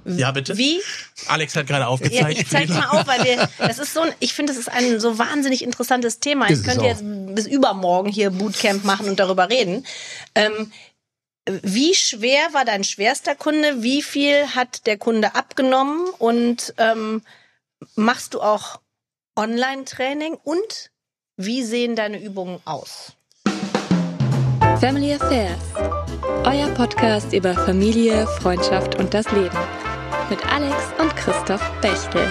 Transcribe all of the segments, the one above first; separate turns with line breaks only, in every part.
Ja, bitte.
Wie?
Alex hat gerade aufgezeigt.
Ja, ich zeig's mal auf, weil ich finde, das ist ein so wahnsinnig interessantes Thema. Ich könnte jetzt bis übermorgen hier Bootcamp machen und darüber reden. Wie schwer war dein schwerster Kunde? Wie viel hat der Kunde abgenommen? Und machst du auch Online-Training? Und wie sehen deine Übungen aus?
Family Affairs, euer Podcast über Familie, Freundschaft und das Leben. Mit Alex und Christoph Bechtel.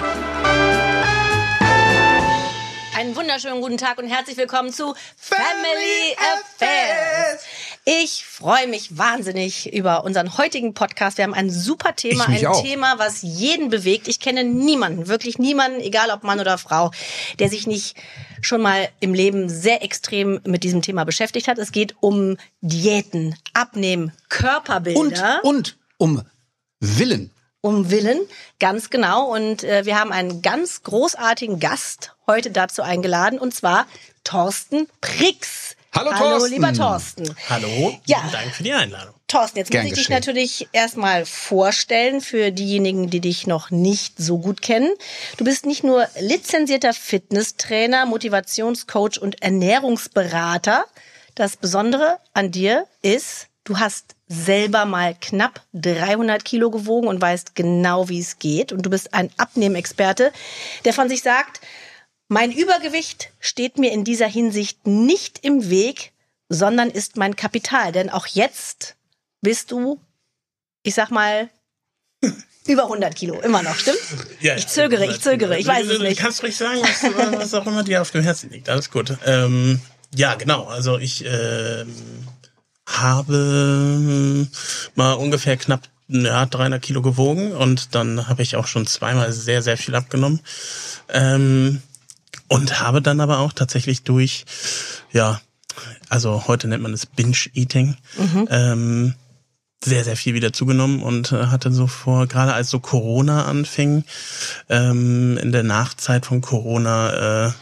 Einen wunderschönen guten Tag und herzlich willkommen zu Family Affairs. Ich freue mich wahnsinnig über unseren heutigen Podcast. Wir haben ein super Thema, Thema, was jeden bewegt. Ich kenne niemanden, wirklich niemanden, egal ob Mann oder Frau, der sich nicht schon mal im Leben sehr extrem mit diesem Thema beschäftigt hat. Es geht um Diäten, Abnehmen, Körperbilder.
Und um Willen.
Um Willen, ganz genau. Und wir haben einen ganz großartigen Gast heute dazu eingeladen, und zwar Thorsten Prix.
Hallo Thorsten.
Lieber Thorsten.
Hallo,
ja.
Danke für die Einladung.
Thorsten, jetzt muss ich dich natürlich erstmal vorstellen für diejenigen, die dich noch nicht so gut kennen. Du bist nicht nur lizenzierter Fitnesstrainer, Motivationscoach und Ernährungsberater. Das Besondere an dir ist, du hast selber mal knapp 300 Kilo gewogen und weißt genau, wie es geht. Und du bist ein Abnehmexperte, der von sich sagt, mein Übergewicht steht mir in dieser Hinsicht nicht im Weg, sondern ist mein Kapital. Denn auch jetzt bist du, ich sag mal, über 100 Kilo. Immer noch, stimmt?
Ja,
ich zögere, ich weiß es nicht.
Du kannst ruhig sagen, was auch immer dir auf dem Herzen liegt. Alles gut. Ja, genau. Also ich habe mal ungefähr knapp 300 Kilo gewogen und dann habe ich auch schon zweimal sehr, sehr viel abgenommen. Und habe dann aber auch tatsächlich durch, also heute nennt man es Binge-Eating, sehr, sehr viel wieder zugenommen und hatte so gerade als so Corona anfing, in der Nachzeit von Corona,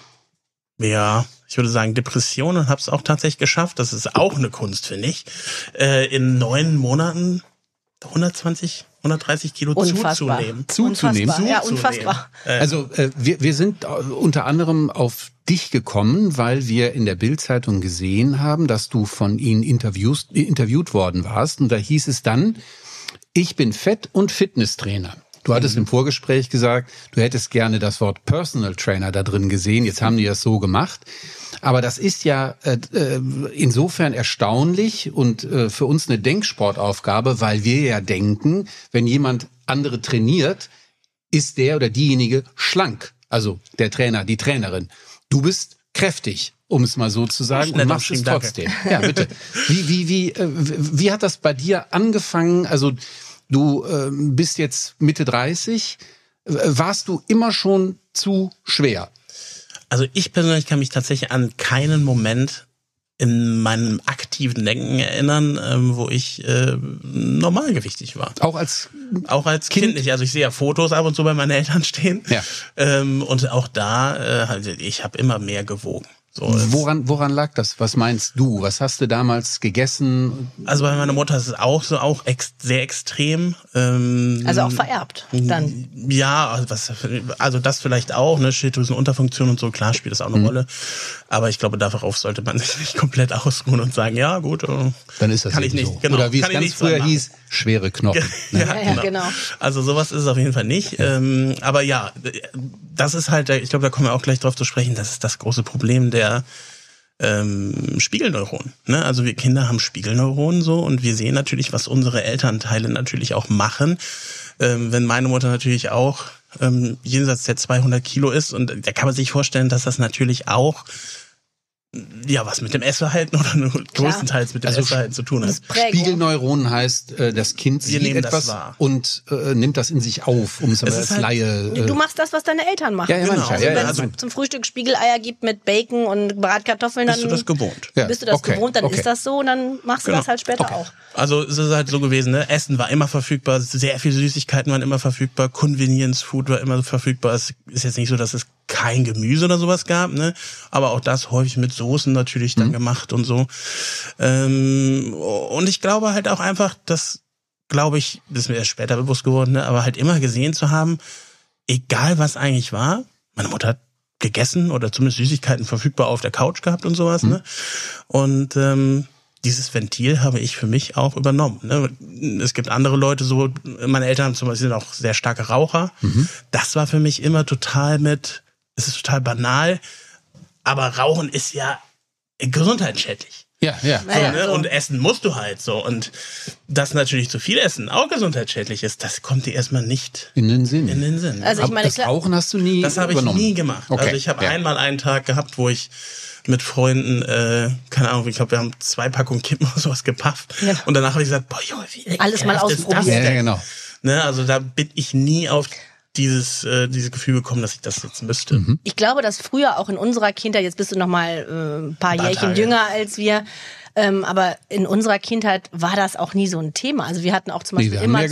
ich würde sagen Depression, und habe es auch tatsächlich geschafft. Das ist auch eine Kunst, finde ich. In 9 Monaten 130 Kilo zuzunehmen.
Ja, unfassbar.
Also wir sind unter anderem auf dich gekommen, weil wir in der Bild-Zeitung gesehen haben, dass du von ihnen interviewt worden warst. Und da hieß es dann, ich bin Fett- und Fitnesstrainer. Du hattest im Vorgespräch gesagt, du hättest gerne das Wort Personal Trainer da drin gesehen. Jetzt haben die das so gemacht. Aber das ist ja insofern erstaunlich und für uns eine Denksportaufgabe, weil wir ja denken, wenn jemand andere trainiert, ist der oder diejenige schlank. Also der Trainer, die Trainerin. Du bist kräftig, um es mal so zu sagen, und machst es trotzdem. Ja, bitte. Wie hat das bei dir angefangen? Also du bist jetzt Mitte 30. Warst du immer schon zu schwer?
Also ich persönlich kann mich tatsächlich an keinen Moment in meinem aktiven Denken erinnern, wo ich normalgewichtig war.
Auch als
Kind nicht. Also ich sehe ja Fotos ab und zu bei meinen Eltern stehen.
Ja.
Und auch da, ich habe immer mehr gewogen. So,
woran lag das? Was meinst du? Was hast du damals gegessen?
Also bei meiner Mutter ist es auch so, sehr extrem.
Also auch vererbt dann?
Ja, also das vielleicht auch, ne, Schilddrüsenunterfunktion und so, klar spielt das auch eine Rolle. Aber ich glaube, darauf sollte man sich nicht komplett ausruhen und sagen, ja gut,
dann ist das
kann ich nicht.
So.
Genau,
oder wie es ganz früher hieß, schwere Knochen. Ne?
Ja, genau.
Also sowas ist es auf jeden Fall nicht. Aber ja, das ist halt, ich glaube, da kommen wir auch gleich drauf zu sprechen, das ist das große Problem der Spiegelneuronen. Ne? Also wir Kinder haben Spiegelneuronen so, und wir sehen natürlich, was unsere Elternteile natürlich auch machen. Wenn meine Mutter natürlich auch jenseits der 200 Kilo ist, und da kann man sich vorstellen, dass das natürlich auch was mit dem Essverhalten oder nur größtenteils mit dem Essverhalten zu tun hat.
Spiegelneuronen heißt, das Kind sieht etwas und nimmt das in sich auf, um es als Laie...
Du machst das, was deine Eltern machen.
Ja, genau.
Also wenn es zum Frühstück Spiegeleier gibt mit Bacon und Bratkartoffeln, dann
bist du das gewohnt.
Bist du das gewohnt, dann ist das so, und dann machst du das halt später auch.
Also es ist halt so gewesen, ne? Essen war immer verfügbar, sehr viele Süßigkeiten waren immer verfügbar, Convenience Food war immer verfügbar. Es ist jetzt nicht so, dass es kein Gemüse oder sowas gab, ne? Aber auch das häufig mit Soßen natürlich dann gemacht und so. Und ich glaube halt auch einfach, dass glaube ich, das ist mir erst später bewusst geworden, ne, aber halt immer gesehen zu haben, egal was eigentlich war, meine Mutter hat gegessen oder zumindest Süßigkeiten verfügbar auf der Couch gehabt und sowas, ne? Und dieses Ventil habe ich für mich auch übernommen. Ne? Es gibt andere Leute, so meine Eltern zum Beispiel sind auch sehr starke Raucher. Das war für mich immer es ist total banal, aber Rauchen ist ja gesundheitsschädlich.
Ja.
So, ne? Und essen musst du halt so. Und dass natürlich zu viel Essen auch gesundheitsschädlich ist, das kommt dir erstmal nicht
in den Sinn.
Also ich meine,
das Rauchen hast du nie
Das habe ich nie gemacht.
Okay.
Also ich habe einmal einen Tag gehabt, wo ich mit Freunden, keine Ahnung, ich glaube, wir haben 2 Packungen Kippen oder sowas gepafft. Ja. Und danach habe ich gesagt, boah, Junge, wie
alles mal ausprobieren.
Ja, genau.
Ne? Also da bin ich nie auf dieses Gefühl bekommen, dass ich das jetzt müsste.
Ich glaube, dass früher auch in unserer Kindheit, jetzt bist du noch mal ein paar Jährchen jünger als wir, aber in unserer Kindheit war das auch nie so ein Thema. Also wir hatten auch zum Beispiel immer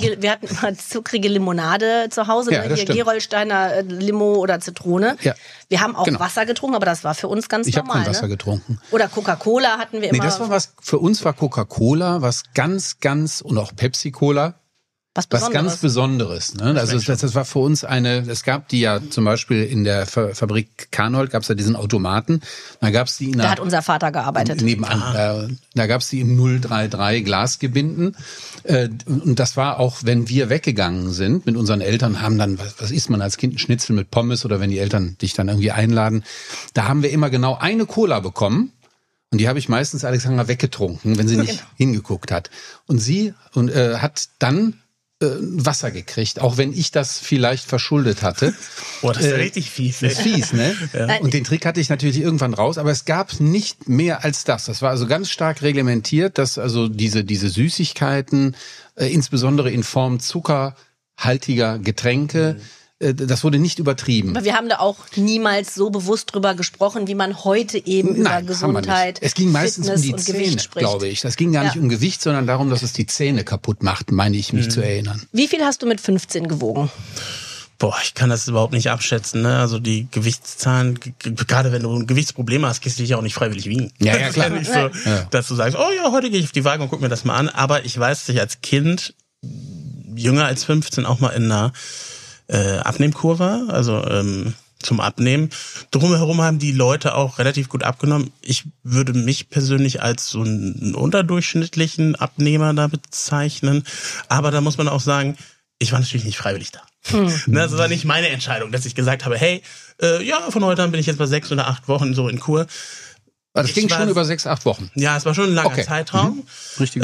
zuckrige Limonade zu Hause, hier Gerolsteiner Limo oder Zitrone. Ja. Wir haben auch Wasser getrunken, aber das war für uns ganz normal.
Ich habe kein Wasser getrunken.
Oder Coca-Cola hatten wir immer.
Das war für uns war Coca-Cola was ganz, und auch Pepsi-Cola. Was ganz Besonderes. Ne? Also das war für uns es gab die ja zum Beispiel in der Fabrik Karnold, gab es ja diesen Automaten. Da gab's die
da hat unser Vater gearbeitet.
Nebenan. Da gab's die in 033 Glasgebinden. Und das war auch, wenn wir weggegangen sind mit unseren Eltern, haben dann, was isst man als Kind, ein Schnitzel mit Pommes oder wenn die Eltern dich dann irgendwie einladen, da haben wir immer genau eine Cola bekommen. Und die habe ich meistens Alexandra weggetrunken, wenn sie nicht hingeguckt hat. Und sie hat dann Wasser gekriegt, auch wenn ich das vielleicht verschuldet hatte.
Boah, das ist ja richtig fies.
Das ist fies, ne? Ja. Und den Trick hatte ich natürlich irgendwann raus, aber es gab nicht mehr als das. Das war also ganz stark reglementiert, dass also diese Süßigkeiten, insbesondere in Form zuckerhaltiger Getränke, das wurde nicht übertrieben.
Aber wir haben da auch niemals so bewusst drüber gesprochen, wie man heute eben über Gesundheit,
es ging meistens
Fitness
um die Zähne, glaube ich. Das ging gar nicht um Gewicht, sondern darum, dass es die Zähne kaputt macht, meine ich mich zu erinnern.
Wie viel hast du mit 15 gewogen?
Boah, ich kann das überhaupt nicht abschätzen, ne? Also die Gewichtszahlen, gerade wenn du ein Gewichtsproblem hast, gehst du dich auch nicht freiwillig wiegen.
Ja, klar.
Das ist ja nicht so, dass du sagst, oh ja, heute gehe ich auf die Waage und guck mir das mal an. Aber ich weiß, dass ich als Kind, jünger als 15, auch mal in einer Abnehmkur war, also zum Abnehmen. Drumherum haben die Leute auch relativ gut abgenommen. Ich würde mich persönlich als so einen unterdurchschnittlichen Abnehmer da bezeichnen. Aber da muss man auch sagen, ich war natürlich nicht freiwillig da. Das war nicht meine Entscheidung, dass ich gesagt habe, hey, von heute an bin ich jetzt bei 6 oder 8 Wochen so in Kur.
Das ging schon über 6, 8 Wochen.
Ja, es war schon ein langer Zeitraum.
Richtig.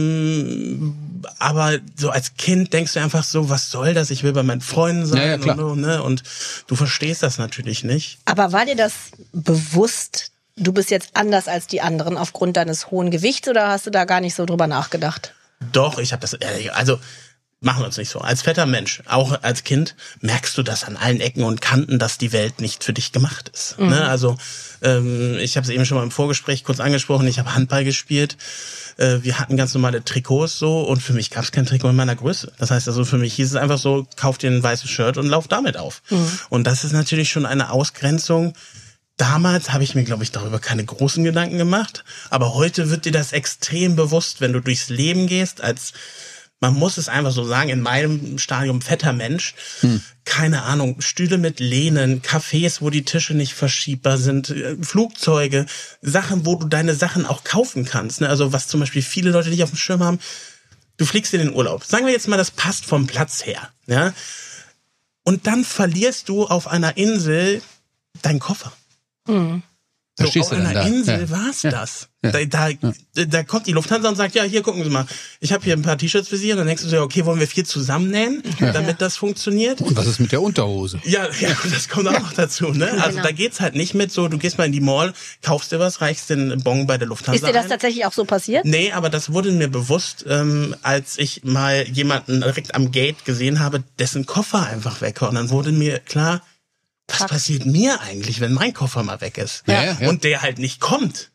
Aber so als Kind denkst du einfach so, was soll das? Ich will bei meinen Freunden sein.
Ja, klar.
Und du verstehst das natürlich nicht.
Aber war dir das bewusst, du bist jetzt anders als die anderen aufgrund deines hohen Gewichts, oder hast du da gar nicht so drüber nachgedacht?
Doch, ich habe das, also machen wir uns nicht so. Als fetter Mensch, auch als Kind, merkst du das an allen Ecken und Kanten, dass die Welt nicht für dich gemacht ist. Ne? Also ich habe es eben schon mal im Vorgespräch kurz angesprochen, ich habe Handball gespielt. Wir hatten ganz normale Trikots so und für mich gab es kein Trikot in meiner Größe. Das heißt also, für mich hieß es einfach so, kauf dir ein weißes Shirt und lauf damit auf. Und das ist natürlich schon eine Ausgrenzung. Damals habe ich mir, glaube ich, darüber keine großen Gedanken gemacht. Aber heute wird dir das extrem bewusst, wenn du durchs Leben gehst als, man muss es einfach so sagen, in meinem Stadium fetter Mensch, keine Ahnung, Stühle mit Lehnen, Cafés, wo die Tische nicht verschiebbar sind, Flugzeuge, Sachen, wo du deine Sachen auch kaufen kannst. Ne? Also was zum Beispiel viele Leute nicht auf dem Schirm haben, du fliegst in den Urlaub. Sagen wir jetzt mal, das passt vom Platz her. Ja? Und dann verlierst du auf einer Insel deinen Koffer.
Da
so, auf einer Insel war's das.
Ja.
Da kommt die Lufthansa und sagt, ja, hier, gucken Sie mal, ich habe hier ein paar T-Shirts für Sie. Und dann denkst du so, okay, wollen wir 4 zusammennähen, damit das funktioniert?
Und was ist mit der Unterhose?
Ja, das kommt auch noch dazu. Ne? Also da geht's halt nicht mit so, du gehst mal in die Mall, kaufst dir was, reichst den Bon bei der Lufthansa
Ist dir das tatsächlich auch so passiert?
Nee, aber das wurde mir bewusst, als ich mal jemanden direkt am Gate gesehen habe, dessen Koffer einfach weg war. Und dann wurde mir klar, was passiert mir eigentlich, wenn mein Koffer mal weg ist?
Ja.
Und der halt nicht kommt.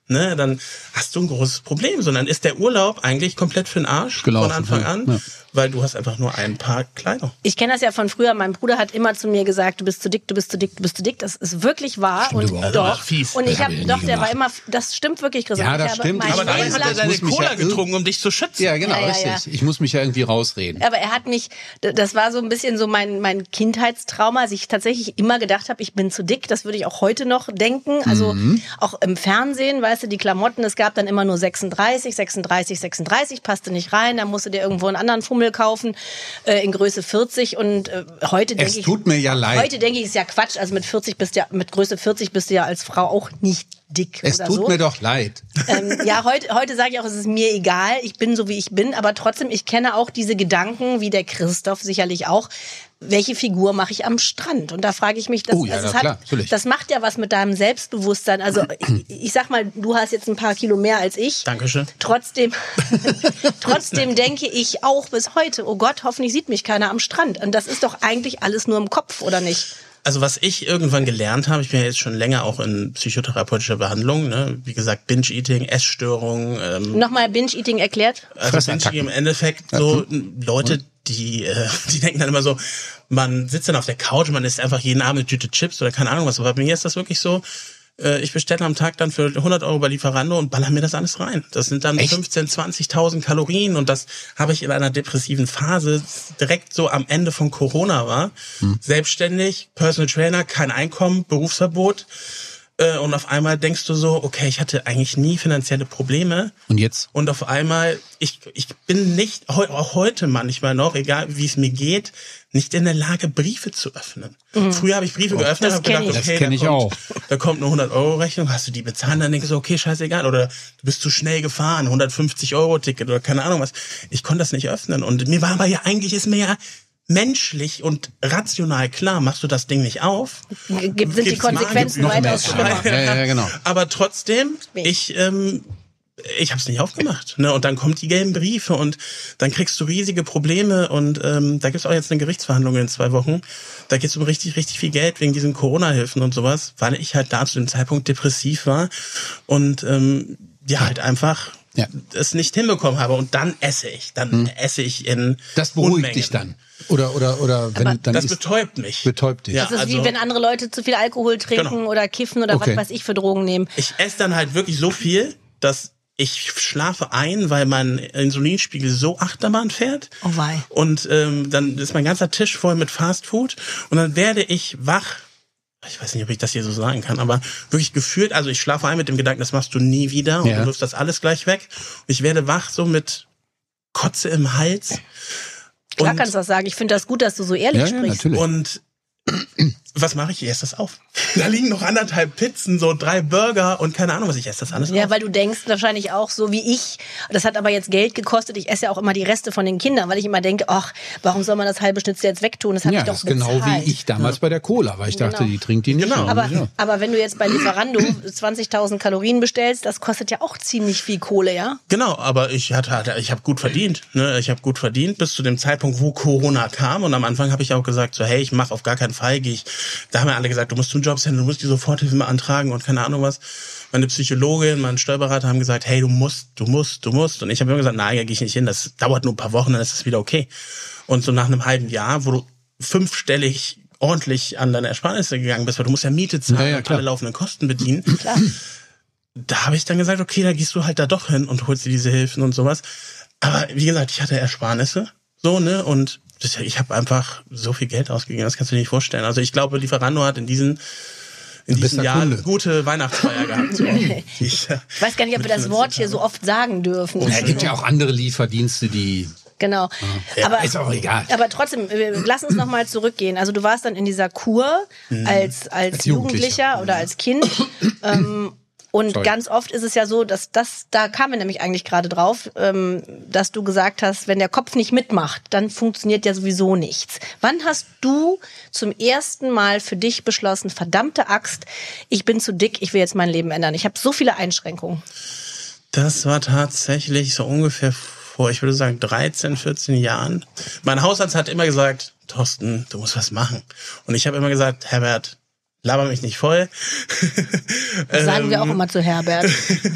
ne, dann hast du ein großes Problem, sondern ist der Urlaub eigentlich komplett für den Arsch
Gelaufen,
von Anfang an,
ja.
weil du hast einfach nur ein Paar Kleidung.
Ich kenne das ja von früher. Mein Bruder hat immer zu mir gesagt, du bist zu dick, du bist zu dick, du bist zu dick. Das ist wirklich wahr.
Stimmt
Und
überhaupt
doch.
nicht.
Fies.
Und ich
Das
habe
hab ich
doch,
nie
der war
gemacht.
immer, das stimmt wirklich, Christoph.
Ja, das
Ich habe
stimmt.
mein
Aber dann
Leben
hat er
lang-
deine
muss mich
Cola
ja
getrunken, um dich zu schützen.
Ja, genau,
Ja, ja,
richtig. Ich muss mich ja irgendwie rausreden.
Aber er hat mich, das war so ein bisschen so mein Kindheitstrauma, als ich tatsächlich immer gedacht habe, ich bin zu dick. Das würde ich auch heute noch denken. Also auch im Fernsehen, weißt du, die Klamotten, es gab dann immer nur 36, passte nicht rein. Dann musst du dir irgendwo einen anderen Fummel kaufen in Größe 40. Und heute denke ich,
tut mir ja leid.
heute denke ich, ist ja Quatsch. Also mit Größe 40 bist du ja als Frau auch nicht dick
Es
oder
tut
so.
mir doch leid.
Ja, heute sage ich auch, es ist mir egal, ich bin so, wie ich bin, aber trotzdem, ich kenne auch diese Gedanken, wie der Christoph sicherlich auch, welche Figur mache ich am Strand? Und da frage ich mich,
Oh ja, na klar, natürlich.
das macht ja was mit deinem Selbstbewusstsein. Also ich sag mal, du hast jetzt ein paar Kilo mehr als ich.
Dankeschön.
Trotzdem denke ich auch bis heute, oh Gott, hoffentlich sieht mich keiner am Strand. Und das ist doch eigentlich alles nur im Kopf, oder nicht?
Also was ich irgendwann gelernt habe, ich bin ja jetzt schon länger auch in psychotherapeutischer Behandlung, ne? Wie gesagt, Binge-Eating, Essstörungen.
Nochmal Binge-Eating erklärt?
Also
Fressattacken.
Binge-Eating im Endeffekt so Leute, die denken dann immer so, man sitzt dann auf der Couch und man isst einfach jeden Abend eine Tüte Chips oder keine Ahnung was. Aber bei mir ist das wirklich so, ich bestelle am Tag dann für 100 € bei Lieferando und baller mir das alles rein. Das sind dann 15.000, 20.000 Kalorien und das habe ich in einer depressiven Phase direkt so am Ende von Corona war. Selbstständig, Personal Trainer, kein Einkommen, Berufsverbot. Und auf einmal denkst du so, okay, ich hatte eigentlich nie finanzielle Probleme.
Und jetzt?
Und auf einmal, ich bin nicht, auch heute manchmal noch, egal wie es mir geht, nicht in der Lage, Briefe zu öffnen. Früher habe ich Briefe geöffnet, habe gedacht,
Das
okay,
kenn ich auch.
da kommt eine 100-€ hast du die bezahlen, dann denkst du, okay, scheißegal. Oder du bist zu schnell gefahren, 150-€-Ticket oder keine Ahnung was. Ich konnte das nicht öffnen. Und mir war aber ja, eigentlich ist mir ja menschlich und rational klar, machst du das Ding nicht auf.
Sind die
Gibt's
Konsequenzen
Magen,
weitaus
noch
schlimmer?
Ja, genau.
Aber trotzdem, ich habe es nicht aufgemacht. Ne? Und dann kommen die gelben Briefe und dann kriegst du riesige Probleme. Und da gibt's auch jetzt eine Gerichtsverhandlung in 2 Wochen. Da geht's um richtig, richtig viel Geld wegen diesen Corona-Hilfen und sowas, weil ich halt da zu dem Zeitpunkt depressiv war und halt einfach es nicht hinbekommen habe. Und dann esse ich. Dann esse ich in
Das beruhigt
Unmengen.
dich dann. Oder wenn dann
Das
ist,
betäubt mich.
betäubt dich.
Ja.
Das ist
also-
wie wenn andere Leute zu viel Alkohol trinken
Genau.
oder kiffen oder
Okay.
was weiß ich für Drogen nehmen.
Ich esse dann halt wirklich so viel, dass ich schlafe ein, weil mein Insulinspiegel so Achterbahn fährt.
Oh wei.
Und dann ist mein ganzer Tisch voll mit Fastfood und dann werde ich wach. Ich weiß nicht, ob ich das hier so sagen kann, aber wirklich gefühlt, also ich schlafe ein mit dem Gedanken, das machst du nie wieder und du wirfst das alles gleich weg. Und ich werde wach so mit Kotze im Hals.
Klar
Und-
kannst du das sagen. Ich finde das gut, dass du so ehrlich
Ja,
sprichst.
natürlich.
Und was mache ich? Ich esse das auf. Da liegen noch 1,5 Pizzen, so 3 Burger und keine Ahnung was. Ich esse das alles
Ja,
auf.
weil du denkst wahrscheinlich auch so wie ich. Das hat aber jetzt Geld gekostet. Ich esse ja auch immer die Reste von den Kindern, weil ich immer denke, ach, warum soll man das halbe Schnitzel jetzt wegtun? Das habe
Ja,
ich doch
das ist genau
bezahlt.
wie ich damals bei der Cola, weil ich dachte,
Genau.
die trinkt die nicht.
Genau.
Und
Aber,
ja.
aber wenn du jetzt bei Lieferando 20.000 Kalorien bestellst, das kostet ja auch ziemlich viel Kohle, ja?
Genau, aber ich habe gut verdient. Ne? Ich habe gut verdient bis zu dem Zeitpunkt, wo Corona kam. Und am Anfang habe ich auch gesagt, so hey, ich mache auf gar keinen Fall. Da haben ja alle gesagt, du musst zum Jobcenter, du musst die Soforthilfe beantragen und keine Ahnung was. Meine Psychologin, mein Steuerberater haben gesagt, hey, du musst. Und ich habe immer gesagt, nein, da gehe ich nicht hin. Das dauert nur ein paar Wochen, dann ist es wieder okay. Und so nach einem halben Jahr, wo du 5-stellig ordentlich an deine Ersparnisse gegangen bist, weil du musst ja Miete zahlen
Ja,
und
klar.
alle laufenden Kosten bedienen.
Klar.
Da habe ich dann gesagt, okay, da gehst du halt da doch hin und holst dir diese Hilfen und sowas. Aber wie gesagt, ich hatte Ersparnisse, so, ne, und ich habe einfach so viel Geld ausgegeben, das kannst du dir nicht vorstellen. Also ich glaube, Lieferando hat in diesem Jahr
Kunde.
eine gute Weihnachtsfeier gehabt. So.
Ich weiß gar nicht, ob wir das Wort hier so oft sagen dürfen.
Ja, es gibt ja auch andere Lieferdienste, die...
Genau.
Ja,
Aber,
ist auch egal.
aber trotzdem, lass uns nochmal zurückgehen. Also du warst dann in dieser Kur als Jugendlicher oder als Kind. Und
Sorry.
ganz oft ist es ja so, dass da kamen wir nämlich eigentlich gerade drauf, dass du gesagt hast, wenn der Kopf nicht mitmacht, dann funktioniert ja sowieso nichts. Wann hast du zum ersten Mal für dich beschlossen, verdammte Axt, ich bin zu dick, ich will jetzt mein Leben ändern. Ich habe so viele Einschränkungen.
Das war tatsächlich so ungefähr vor, ich würde sagen, 13, 14 Jahren. Mein Hausarzt hat immer gesagt, Thorsten, du musst was machen. Und ich habe immer gesagt, Herbert, laber mich nicht voll.
Das sagen wir auch immer zu Herbert.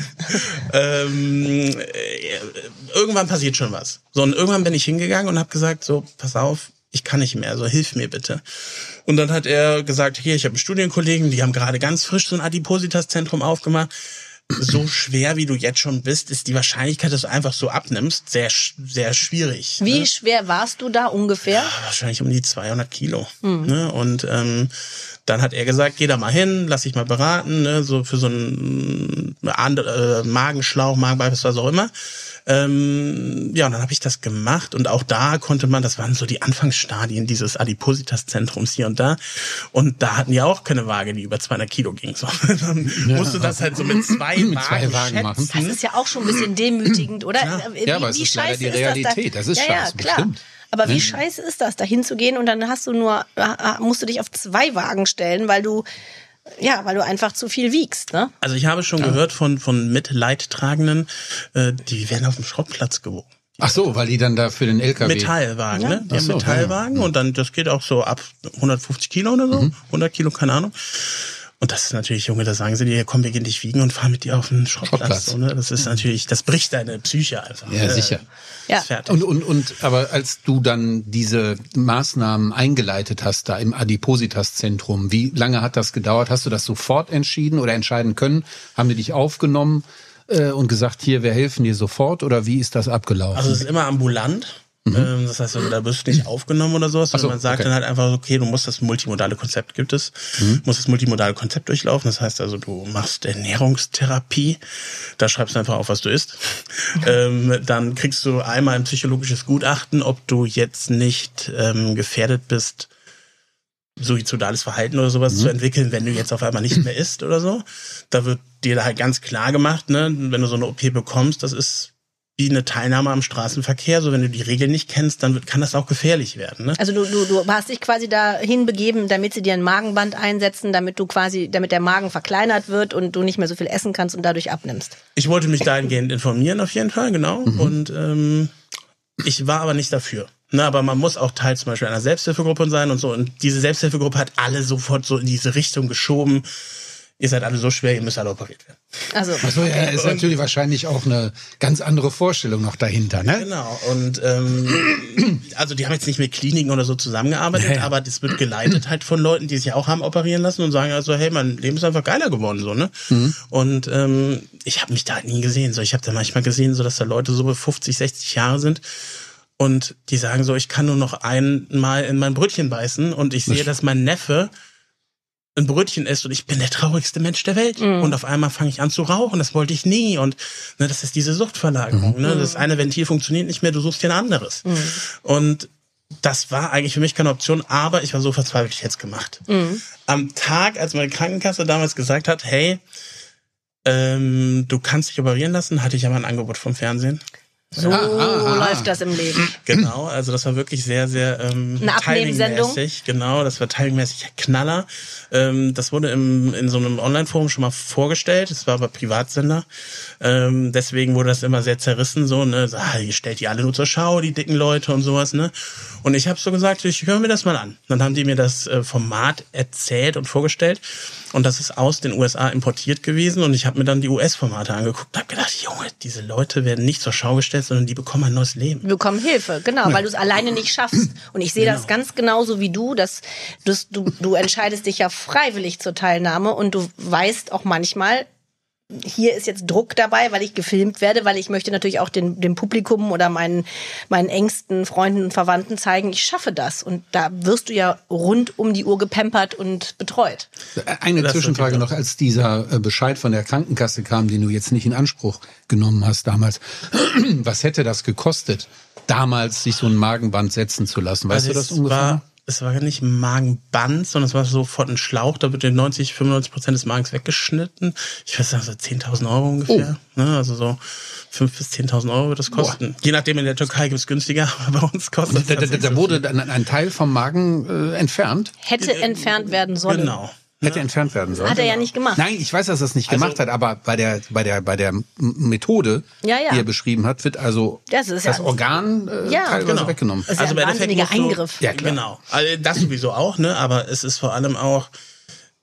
Irgendwann passiert schon was. So, und irgendwann bin ich hingegangen und habe gesagt, so, pass auf, ich kann nicht mehr, so, hilf mir bitte. Und dann hat er gesagt, hier, ich habe einen Studienkollegen, die haben gerade ganz frisch so ein Adipositas-Zentrum aufgemacht. So schwer, wie du jetzt schon bist, ist die Wahrscheinlichkeit, dass du einfach so abnimmst, sehr, sehr schwierig.
Wie schwer warst du da ungefähr?
Ja, wahrscheinlich um die 200 Kilo. Ne? Und dann hat er gesagt, geh da mal hin, lass dich mal beraten, ne? So für so einen Magenschlauch, Magenbypass, was auch immer. Ja, und dann habe ich das gemacht und auch da konnte man, das waren so die Anfangsstadien dieses Adipositas-Zentrums hier und da und da hatten die auch keine Waage, die über 200 Kilo ging. So, dann musste das halt so mit zwei Wagen
machen.
Das ist ja auch schon ein bisschen demütigend, oder?
Ja, aber es ist leider die Realität. Das ist scheiße,
klar.
bestimmt.
Aber wie scheiße ist das, da hinzugehen und dann musst du dich auf 2 Wagen stellen, weil du einfach zu viel wiegst, ne?
Also ich habe schon gehört von Mitleidtragenden, die werden auf dem Schrottplatz gewogen.
Ach so, weil die dann da für den LKW...
Metallwagen, ne? Die haben Metallwagen und dann, das geht auch so ab 150 Kilo oder so, 100 Kilo, keine Ahnung. Und das ist natürlich, Junge, da sagen sie dir, komm, wir gehen dich wiegen und fahren mit dir auf den Schrottplatz. So, ne? Das ist natürlich, das bricht deine Psyche einfach.
Ja, sicher.
Ja.
Fertig.
Aber als du dann diese Maßnahmen eingeleitet hast, da im Adipositas-Zentrum, wie lange hat das gedauert? Hast du das sofort entschieden oder entscheiden können? Haben die dich aufgenommen und gesagt, hier, wir helfen dir sofort? Oder wie ist das abgelaufen?
Also es ist immer ambulant. Das heißt, also, da wirst du nicht aufgenommen oder sowas, sondern man sagt dann halt einfach, okay, du musst das multimodale Konzept musst das multimodale Konzept durchlaufen. Das heißt also, du machst Ernährungstherapie, da schreibst du einfach auf, was du isst. Dann kriegst du einmal ein psychologisches Gutachten, ob du jetzt nicht gefährdet bist, suizidales Verhalten oder sowas zu entwickeln, wenn du jetzt auf einmal nicht mehr isst oder so. Da wird dir halt ganz klar gemacht, ne, wenn du so eine OP bekommst, das ist wie eine Teilnahme am Straßenverkehr. So, wenn du die Regeln nicht kennst, dann kann das auch gefährlich werden. Ne?
Also du hast dich quasi dahin begeben, damit sie dir ein Magenband einsetzen, damit der Magen verkleinert wird und du nicht mehr so viel essen kannst und dadurch abnimmst.
Ich wollte mich dahingehend informieren, auf jeden Fall, genau. Und ich war aber nicht dafür. Ne, aber man muss auch Teil zum Beispiel einer Selbsthilfegruppe sein und so. Und diese Selbsthilfegruppe hat alle sofort so in diese Richtung geschoben. Ihr seid alle so schwer, ihr müsst alle operiert werden.
Also
ja, ist natürlich wahrscheinlich auch eine ganz andere Vorstellung noch dahinter, ne?
Genau. Und also die haben jetzt nicht mit Kliniken oder so zusammengearbeitet, aber das wird geleitet halt von Leuten, die sich auch haben operieren lassen und sagen also, hey, mein Leben ist einfach geiler geworden, so, ne? Und ich habe mich da halt nie gesehen. So, ich habe da manchmal gesehen, so dass da Leute so 50, 60 Jahre sind. Und die sagen so, ich kann nur noch einmal in mein Brötchen beißen und ich sehe, dass mein Neffe ein Brötchen isst und ich bin der traurigste Mensch der Welt. Und auf einmal fange ich an zu rauchen, das wollte ich nie. Und ne, das ist diese Suchtverlagerung. Ne? Das eine Ventil funktioniert nicht mehr, du suchst dir ein anderes. Und das war eigentlich für mich keine Option, aber ich war so verzweifelt, ich hätte es gemacht. Am Tag, als meine Krankenkasse damals gesagt hat, hey, du kannst dich operieren lassen, hatte ich aber ein Angebot vom Fernsehen.
So läuft das im Leben.
Genau, also das war wirklich sehr, sehr timingmäßig. Genau, das war timingmäßig Knaller. Das wurde in so einem Online-Forum schon mal vorgestellt. Es war aber Privatsender. Deswegen wurde das immer sehr zerrissen. So, ne, ihr stellt die alle nur zur Schau, die dicken Leute und sowas, ne? Und ich habe so gesagt, ich höre mir das mal an. Dann haben die mir das Format erzählt und vorgestellt. Und das ist aus den USA importiert gewesen. Und ich habe mir dann die US-Formate angeguckt und habe gedacht, Junge, diese Leute werden nicht zur Schau gestellt, sondern die bekommen ein neues Leben.
Die bekommen Hilfe, genau, weil du es alleine nicht schaffst. Und ich sehe das ganz genauso wie du, dass du entscheidest dich ja freiwillig zur Teilnahme und du weißt auch manchmal, hier ist jetzt Druck dabei, weil ich gefilmt werde, weil ich möchte natürlich auch dem Publikum oder meinen engsten Freunden und Verwandten zeigen, ich schaffe das. Und da wirst du ja rund um die Uhr gepampert und betreut.
Eine Zwischenfrage noch, als dieser Bescheid von der Krankenkasse kam, den du jetzt nicht in Anspruch genommen hast damals. Was hätte das gekostet, damals sich so ein Magenband setzen zu lassen? Weißt du das ungefähr?
Es war nicht ein Magenband, sondern es war sofort ein Schlauch. Da wird dir 90-95% des Magens weggeschnitten. Ich weiß nicht, so 10.000 Euro ungefähr. Ne? Also so 5.000 bis 10.000 Euro wird das kosten. Boah. Je nachdem, in der Türkei gibt es günstiger, aber bei uns kostet es.
Da wurde dann ein Teil vom Magen entfernt?
Hätte entfernt werden sollen.
Genau.
Hätte entfernt werden sollen.
Hat er ja nicht gemacht.
Nein, ich weiß, dass er es nicht gemacht hat, aber bei der Methode, die er beschrieben hat, wird also das Organ teilweise weggenommen.
Das ist also ein wahnsinniger Eingriff.
Ja, genau. Also das sowieso auch, ne? Aber es ist vor allem auch,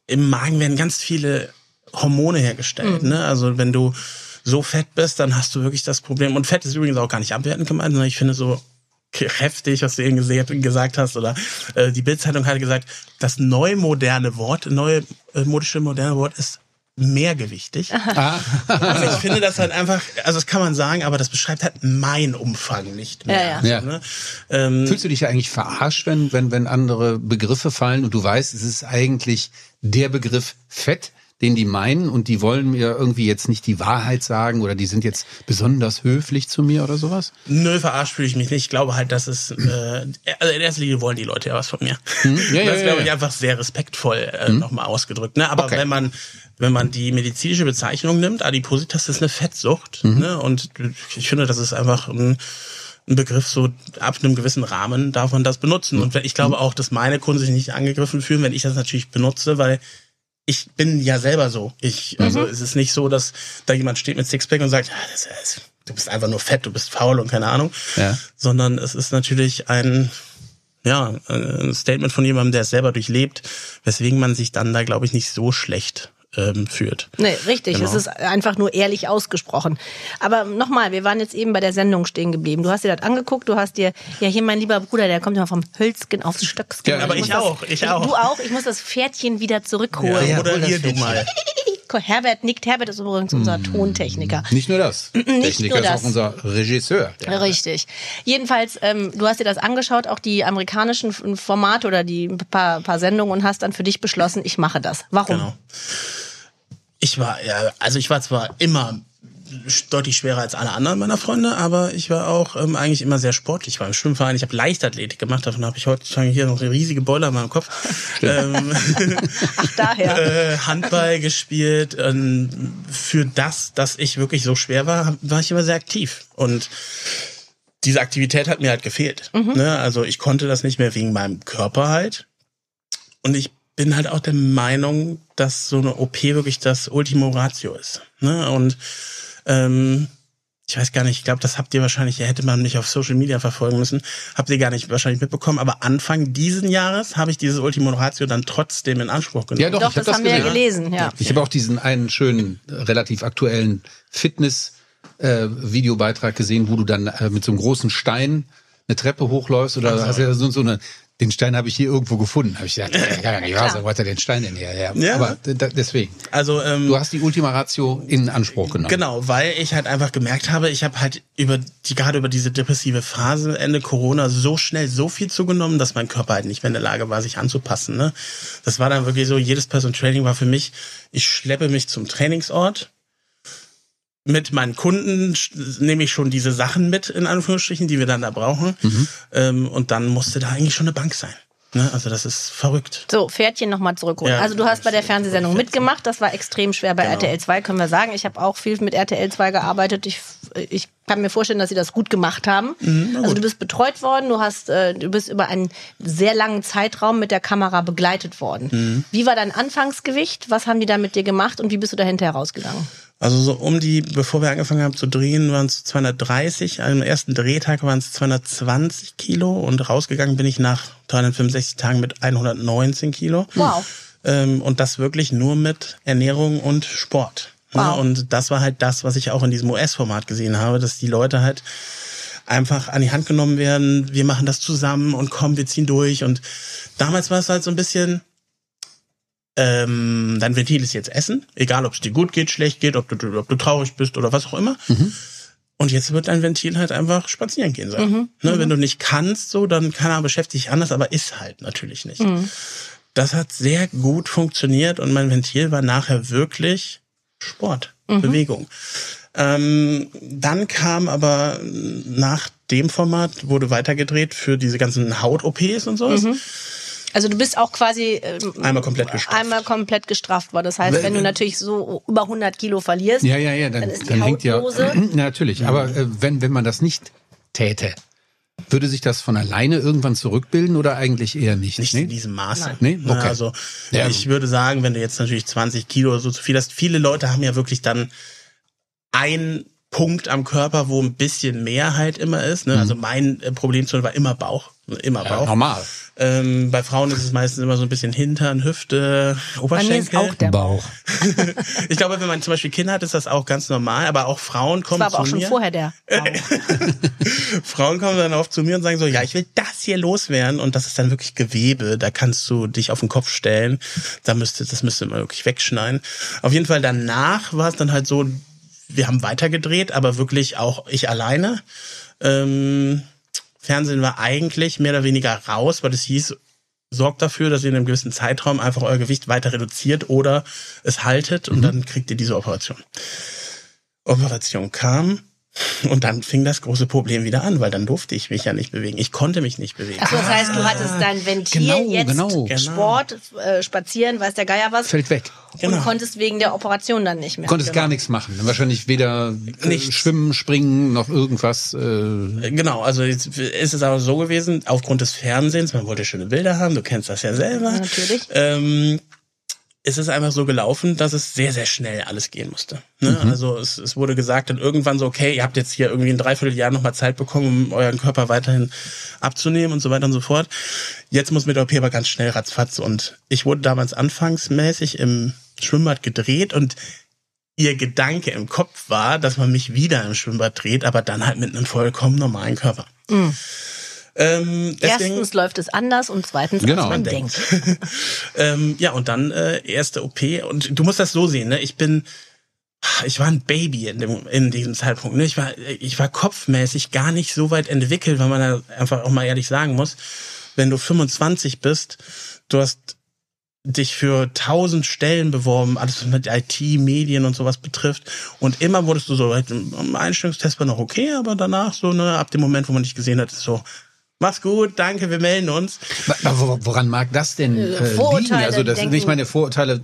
im Magen werden ganz viele Hormone hergestellt. Ne? Also wenn du so fett bist, dann hast du wirklich das Problem. Und Fett ist übrigens auch gar nicht abwertend gemeint, sondern ich finde so heftig, was du eben gesagt hast. Oder die Bild-Zeitung hat gesagt, das neumodische moderne Wort ist mehrgewichtig. Also ich finde das halt einfach, also das kann man sagen, aber das beschreibt halt mein Umfang nicht mehr.
Ja.
Ne?
Fühlst du dich ja eigentlich verarscht, wenn andere Begriffe fallen und du weißt, es ist eigentlich der Begriff Fett, den die meinen und die wollen mir irgendwie jetzt nicht die Wahrheit sagen oder die sind jetzt besonders höflich zu mir oder sowas?
Nö, verarscht fühle ich mich nicht. Ich glaube halt, dass es, also in erster Linie wollen die Leute ja was von mir. Das ist, glaube ich, einfach sehr respektvoll nochmal ausgedrückt. Ne? Aber wenn man die medizinische Bezeichnung nimmt, Adipositas ist eine Fettsucht. Ne? Und ich finde, das ist einfach ein Begriff, so ab einem gewissen Rahmen darf man das benutzen. Und ich glaube auch, dass meine Kunden sich nicht angegriffen fühlen, wenn ich das natürlich benutze, weil ich bin ja selber so. Also es ist nicht so, dass da jemand steht mit Sixpack und sagt, du bist einfach nur fett, du bist faul und keine Ahnung. Ja. Sondern es ist natürlich ein Statement von jemandem, der es selber durchlebt, weswegen man sich dann da, glaube ich, nicht so schlecht führt.
Nee, richtig.
Genau.
Es ist einfach nur ehrlich ausgesprochen. Aber nochmal, wir waren jetzt eben bei der Sendung stehen geblieben. Du hast dir das angeguckt, du hast dir, ja hier mein lieber Bruder, der kommt immer vom Hölzgen aufs Stöcksken.
Ja, aber ich auch.
Du auch? Ich muss das Pferdchen wieder zurückholen.
Ja, moderier du mal.
Herbert nickt. Herbert ist übrigens unser Tontechniker.
Nicht nur das. Techniker ist auch unser Regisseur.
Richtig. Jedenfalls, du hast dir das angeschaut, auch die amerikanischen Formate oder die paar Sendungen und hast dann für dich beschlossen, ich mache das. Warum?
Genau. Ich war zwar immer deutlich schwerer als alle anderen meiner Freunde, aber ich war auch eigentlich immer sehr sportlich. Ich war im Schwimmverein, ich habe Leichtathletik gemacht, davon habe ich heutzutage hier noch eine riesige Beule an meinem Kopf.
Ach, daher.
Handball gespielt. Für das, dass ich wirklich so schwer war, war ich immer sehr aktiv. Und diese Aktivität hat mir halt gefehlt. Ne? Also ich konnte das nicht mehr wegen meinem Körper halt. Und ich bin halt auch der Meinung, dass so eine OP wirklich das Ultimo Ratio ist. Ne? Und ich weiß gar nicht, ich glaube, das habt ihr wahrscheinlich, hätte man mich auf Social Media verfolgen müssen, habt ihr gar nicht wahrscheinlich mitbekommen, aber Anfang diesen Jahres habe ich dieses Ultimo Ratio dann trotzdem in Anspruch genommen.
Ja, doch,
das haben wir ja gelesen. Ja.
Ich habe auch diesen einen schönen, relativ aktuellen Fitness-Videobeitrag gesehen, wo du dann mit so einem großen Stein eine Treppe hochläufst oder hast ja so eine. Den Stein habe ich hier irgendwo gefunden. Habe ich gesagt, kann nicht wahr sein, wo hat er den Stein denn her? Ja. Aber deswegen. Also du hast die Ultima Ratio in Anspruch genommen.
Genau, weil ich halt einfach gemerkt habe, ich habe halt gerade über diese depressive Phase Ende Corona so schnell so viel zugenommen, dass mein Körper halt nicht mehr in der Lage war, sich anzupassen. Ne? Das war dann wirklich so, jedes Personal Training war für mich, ich schleppe mich zum Trainingsort. Mit meinen Kunden nehme ich schon diese Sachen mit, in Anführungsstrichen, die wir dann da brauchen. Und dann musste da eigentlich schon eine Bank sein. Ne? Also das ist verrückt.
So, Pferdchen nochmal zurückholen. Ja, also du hast bei der Fernsehsendung mitgemacht. Das war extrem schwer bei RTL 2, können wir sagen. Ich habe auch viel mit RTL 2 gearbeitet. Ich kann mir vorstellen, dass sie das gut gemacht haben. Also du bist betreut worden, du bist über einen sehr langen Zeitraum mit der Kamera begleitet worden. Wie war dein Anfangsgewicht? Was haben die da mit dir gemacht und wie bist du dahinter herausgegangen?
Also so bevor wir angefangen haben zu drehen, waren es 230. Am ersten Drehtag waren es 220 Kilo und rausgegangen bin ich nach 365 Tagen mit 119 Kilo.
Wow.
Und das wirklich nur mit Ernährung und Sport. Wow. Ja, und das war halt das, was ich auch in diesem US-Format gesehen habe, dass die Leute halt einfach an die Hand genommen werden. Wir machen das zusammen und komm, wir ziehen durch. Und damals war es halt so ein bisschen... dein Ventil ist jetzt Essen, egal ob es dir gut geht, schlecht geht, ob du traurig bist oder was auch immer. Und jetzt wird dein Ventil halt einfach spazieren gehen sein. Ne, wenn du nicht kannst, so, dann beschäftigt dich anders, aber ist halt natürlich nicht. Das hat sehr gut funktioniert und mein Ventil war nachher wirklich Sport, Bewegung. Dann kam aber nach dem Format, wurde weitergedreht für diese ganzen Haut-OPs und sowas.
Also du bist auch quasi
einmal komplett
gestraft worden. Das heißt, wenn du natürlich so über 100 Kilo verlierst, dann ist die Haut lose.
Natürlich, aber wenn man das nicht täte, würde sich das von alleine irgendwann zurückbilden oder eigentlich eher nicht?
Nicht in diesem Maße.
Nee? Okay.
Also ich würde sagen, wenn du jetzt natürlich 20 Kilo oder so zu viel hast, viele Leute haben ja wirklich dann ein Punkt am Körper, wo ein bisschen mehr halt immer ist. Ne? Also mein Problemzone war immer Bauch. Immer Bauch.
Normal.
Bei Frauen ist es meistens immer so ein bisschen Hintern, Hüfte, Oberschenkel.
Bei mir ist auch der Bauch.
Ich glaube, wenn man zum Beispiel Kinder hat, ist das auch ganz normal. Aber auch Frauen kommen
das war aber
zu
auch
mir.
schon vorher der Bauch.
Frauen kommen dann oft zu mir und sagen so, ja, ich will das hier loswerden. Und das ist dann wirklich Gewebe. Da kannst du dich auf den Kopf stellen. Das müsste man wirklich wegschneiden. Auf jeden Fall danach war es dann halt so, wir haben weitergedreht, aber wirklich auch ich alleine. Fernsehen war eigentlich mehr oder weniger raus, weil es hieß, sorgt dafür, dass ihr in einem gewissen Zeitraum einfach euer Gewicht weiter reduziert oder es haltet und dann kriegt ihr diese Operation. Operation kam und dann fing das große Problem wieder an, weil dann durfte ich mich ja nicht bewegen. Ich konnte mich nicht bewegen.
Achso, das heißt, du hattest dein Ventil,
Genau.
Sport, Spazieren, weiß der Geier was.
Fällt weg.
Und konntest wegen der Operation dann nicht mehr.
Konntest gar nichts machen. Wahrscheinlich weder schwimmen, springen, noch irgendwas.
Genau, also jetzt ist es aber so gewesen, aufgrund des Fernsehens, man wollte schöne Bilder haben, du kennst das ja selber.
Ja, natürlich.
Ist es einfach so gelaufen, dass es sehr, sehr schnell alles gehen musste. Ne? Also es wurde gesagt dann irgendwann so, okay, ihr habt jetzt hier irgendwie ein Dreivierteljahr nochmal Zeit bekommen, um euren Körper weiterhin abzunehmen und so weiter und so fort. Jetzt muss mit der OP aber ganz schnell ratzfatz. Und ich wurde damals anfangsmäßig im Schwimmbad gedreht und ihr Gedanke im Kopf war, dass man mich wieder im Schwimmbad dreht, aber dann halt mit einem vollkommen normalen Körper. Deswegen,
erstens läuft es anders und zweitens, als man denkt.
Ja, und dann erste OP. Und du musst das so sehen, ne? Ich war ein Baby in diesem Zeitpunkt. Ne? Ich war kopfmäßig gar nicht so weit entwickelt, weil man da einfach auch mal ehrlich sagen muss, wenn du 25 bist, du hast dich für 1000 Stellen beworben, alles was mit IT, Medien und sowas betrifft. Und immer wurdest du so, im Einstellungstest war noch okay, aber danach so, ne, ab dem Moment, wo man dich gesehen hat, ist so, mach's gut, danke, wir melden uns.
Woran mag das denn liegen? Also ich meine Vorurteile,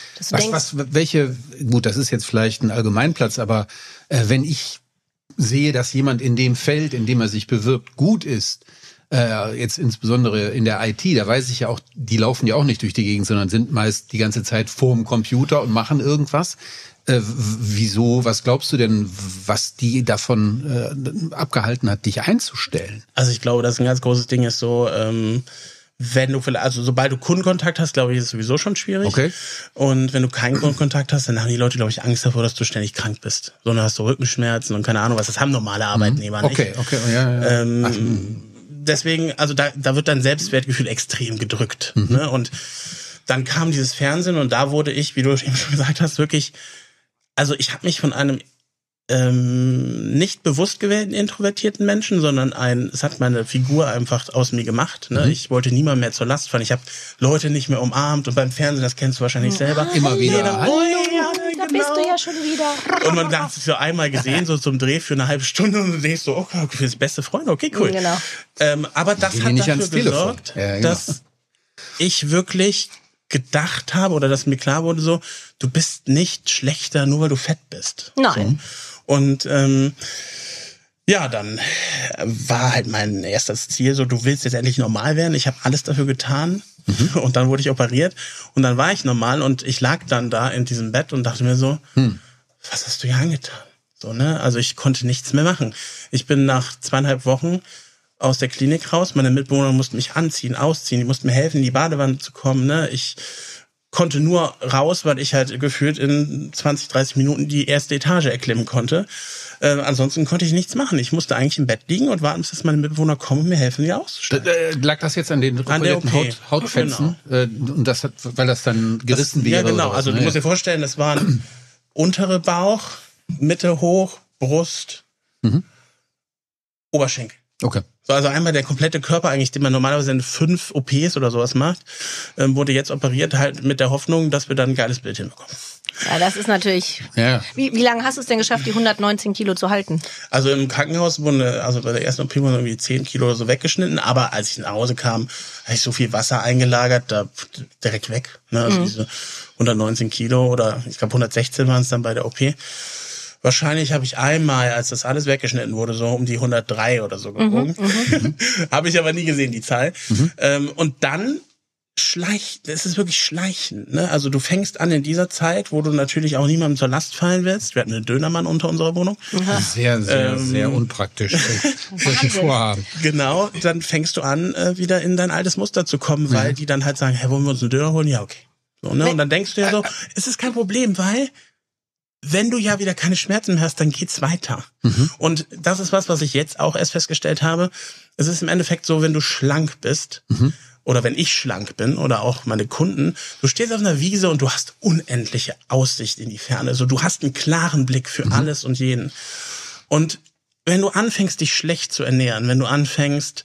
welche, gut, das ist jetzt vielleicht ein Allgemeinplatz, aber wenn ich sehe, dass jemand in dem Feld, in dem er sich bewirbt, gut ist, jetzt insbesondere in der IT, da weiß ich ja auch, die laufen ja auch nicht durch die Gegend, sondern sind meist die ganze Zeit vorm Computer und machen irgendwas. Wieso, was glaubst du denn, was die davon abgehalten hat, dich einzustellen?
Also ich glaube, das ein ganz großes Ding ist so, wenn du vielleicht, also sobald du Kundenkontakt hast, glaube ich, ist es sowieso schon schwierig.
Okay.
Und wenn du keinen Kundenkontakt hast, dann haben die Leute, glaube ich, Angst davor, dass du ständig krank bist. Sondern hast du Rückenschmerzen und keine Ahnung was. Das haben normale Arbeitnehmer nicht.
Okay, ja.
Deswegen, also da wird dein Selbstwertgefühl extrem gedrückt. Ne? Und dann kam dieses Fernsehen und da wurde ich, wie du eben schon gesagt hast, wirklich, also ich habe mich von einem nicht bewusst gewählten introvertierten Menschen, sondern es hat meine Figur einfach aus mir gemacht. Ne? Ich wollte niemand mehr zur Last fallen. Ich habe Leute nicht mehr umarmt und beim Fernsehen, das kennst du wahrscheinlich selber.
Immer wieder.
Da bist du ja schon wieder.
Und man hat es für einmal gesehen, so zum Dreh für eine halbe Stunde und du denkst so, okay, für das beste Freund, okay, cool.
Genau.
Aber das hat dafür gesorgt, dass ich wirklich gedacht habe oder dass mir klar wurde so, du bist nicht schlechter, nur weil du fett bist.
Nein.
So. Und ja, dann war halt mein erstes Ziel so, du willst jetzt endlich normal werden. Ich habe alles dafür getan und dann wurde ich operiert und dann war ich normal und ich lag dann da in diesem Bett und dachte mir so, was hast du hier angetan? So, ne? Also ich konnte nichts mehr machen. Ich bin nach 2,5 Wochen aus der Klinik raus. Meine Mitbewohner mussten mich anziehen, ausziehen, die mussten mir helfen, in die Badewanne zu kommen. Ne? Ich konnte nur raus, weil ich halt gefühlt in 20, 30 Minuten die erste Etage erklimmen konnte. Ansonsten konnte ich nichts machen. Ich musste eigentlich im Bett liegen und warten, bis meine Mitbewohner kommen und mir helfen, wieder auszusteigen.
Lag das jetzt an den operierten Hautfetzen? Genau. Und das hat, weil das dann gerissen wäre?
Ja, genau. Also du musst dir vorstellen, das waren untere Bauch, Mitte hoch, Brust, Oberschenkel.
Okay.
So, also einmal der komplette Körper eigentlich, den man normalerweise in 5 OPs oder sowas macht, wurde jetzt operiert, halt mit der Hoffnung, dass wir dann ein geiles Bild hinbekommen.
Ja, das ist natürlich...
Ja.
Wie lange hast du es denn geschafft, die 119 Kilo zu halten?
Also im Krankenhaus wurden, also bei der ersten OP wurden irgendwie 10 Kilo oder so weggeschnitten, aber als ich nach Hause kam, habe ich so viel Wasser eingelagert, da direkt weg. Ne? Also diese 119 Kilo oder ich glaube 116 waren es dann bei der OP. Wahrscheinlich habe ich einmal, als das alles weggeschnitten wurde, so um die 103 oder so gewogen. Habe ich aber nie gesehen, die Zahl. Und dann wirklich Schleichen, ne? Also du fängst an in dieser Zeit, wo du natürlich auch niemandem zur Last fallen willst. Wir hatten einen Dönermann unter unserer Wohnung.
Sehr, sehr, sehr unpraktisch. Solche Vorhaben.
Genau, dann fängst du an, wieder in dein altes Muster zu kommen, weil die dann halt sagen, hey, wollen wir uns einen Döner holen? Ja, okay. So, ne? Und dann denkst du ja so, es ist kein Problem, weil wenn du ja wieder keine Schmerzen mehr hast, dann geht's weiter. Und das ist was ich jetzt auch erst festgestellt habe. Es ist im Endeffekt so, wenn du schlank bist, oder wenn ich schlank bin, oder auch meine Kunden, du stehst auf einer Wiese und du hast unendliche Aussicht in die Ferne. Also du hast einen klaren Blick für alles und jeden. Und wenn du anfängst, dich schlecht zu ernähren, wenn du anfängst,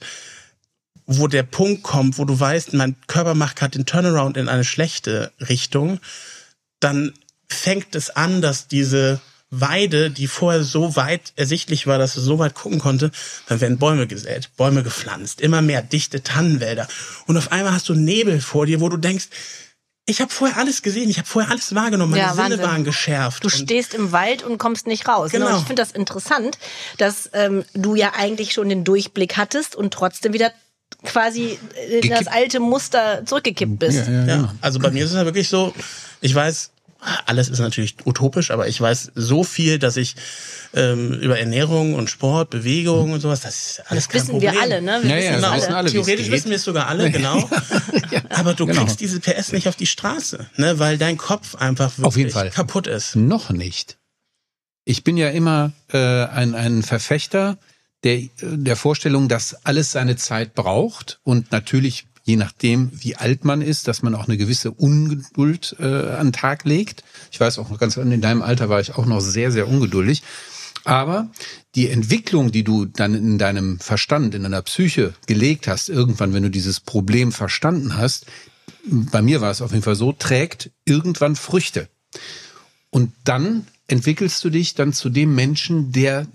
wo der Punkt kommt, wo du weißt, mein Körper macht gerade den Turnaround in eine schlechte Richtung, dann fängt es an, dass diese Weide, die vorher so weit ersichtlich war, dass du so weit gucken konnte, dann werden Bäume gesät, Bäume gepflanzt, immer mehr dichte Tannenwälder. Und auf einmal hast du Nebel vor dir, wo du denkst, ich habe vorher alles gesehen, ich habe vorher alles wahrgenommen, meine Sinne waren geschärft.
Du stehst im Wald und kommst nicht raus.
Genau.
Und ich finde das interessant, dass du ja eigentlich schon den Durchblick hattest und trotzdem wieder quasi in das alte Muster zurückgekippt bist.
Ja, also bei mir ist es ja wirklich so, ich weiß, alles ist natürlich utopisch, aber ich weiß so viel, dass ich über Ernährung und Sport, Bewegung und sowas, das ist alles kein Problem.
Wissen wir alle, ne?
Wir
wissen alle.
Theoretisch wissen wir es sogar alle, genau. Aber du kriegst diese PS nicht auf die Straße, ne? Weil dein Kopf einfach wirklich kaputt ist.
Noch nicht. Ich bin ja immer ein Verfechter der Vorstellung, dass alles seine Zeit braucht und natürlich je nachdem, wie alt man ist, dass man auch eine gewisse Ungeduld an den Tag legt. Ich weiß auch noch ganz, in deinem Alter war ich auch noch sehr, sehr ungeduldig. Aber die Entwicklung, die du dann in deinem Verstand, in deiner Psyche gelegt hast, irgendwann, wenn du dieses Problem verstanden hast, bei mir war es auf jeden Fall so, trägt irgendwann Früchte. Und dann entwickelst du dich dann zu dem Menschen, der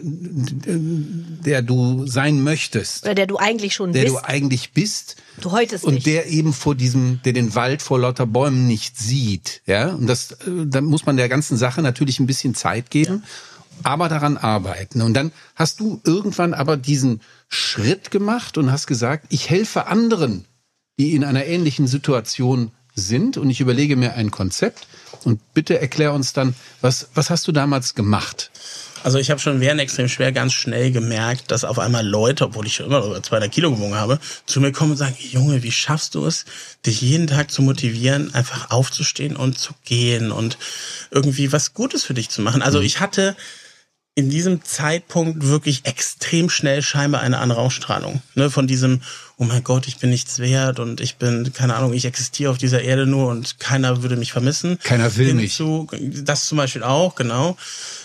du sein möchtest.
Oder der du eigentlich schon bist.
Der du eigentlich bist.
Du häutest
und
dich.
Der eben der den Wald vor lauter Bäumen nicht sieht. Ja, und da muss man der ganzen Sache natürlich ein bisschen Zeit geben, aber daran arbeiten. Und dann hast du irgendwann aber diesen Schritt gemacht und hast gesagt, ich helfe anderen, die in einer ähnlichen Situation sind, und ich überlege mir ein Konzept. Und bitte erklär uns dann, was hast du damals gemacht?
Also ich habe schon während extrem schwer ganz schnell gemerkt, dass auf einmal Leute, obwohl ich schon immer über 200 Kilo gewogen habe, zu mir kommen und sagen, Junge, wie schaffst du es, dich jeden Tag zu motivieren, einfach aufzustehen und zu gehen und irgendwie was Gutes für dich zu machen. Also ich hatte in diesem Zeitpunkt wirklich extrem schnell scheinbar eine andere Ausstrahlung. Ne, von diesem, oh mein Gott, ich bin nichts wert und ich bin, keine Ahnung, ich existiere auf dieser Erde nur und keiner würde mich vermissen.
Keiner will mich.
Das zum Beispiel auch, genau.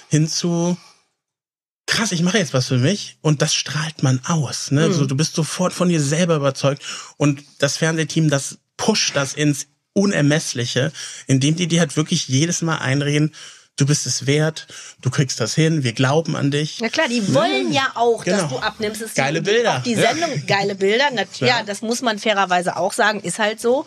Hinzu, krass, ich mache jetzt was für mich, und das strahlt man aus. Ne? Also, du bist sofort von dir selber überzeugt, und das Fernsehteam, das pusht das ins Unermessliche, indem die dir halt wirklich jedes Mal einreden, du bist es wert, du kriegst das hin, wir glauben an dich.
Na klar, die wollen ja auch, dass du abnimmst. Es
geile Bilder.
Auch die Sendung, geile Bilder. Ja, das muss man fairerweise auch sagen, ist halt so.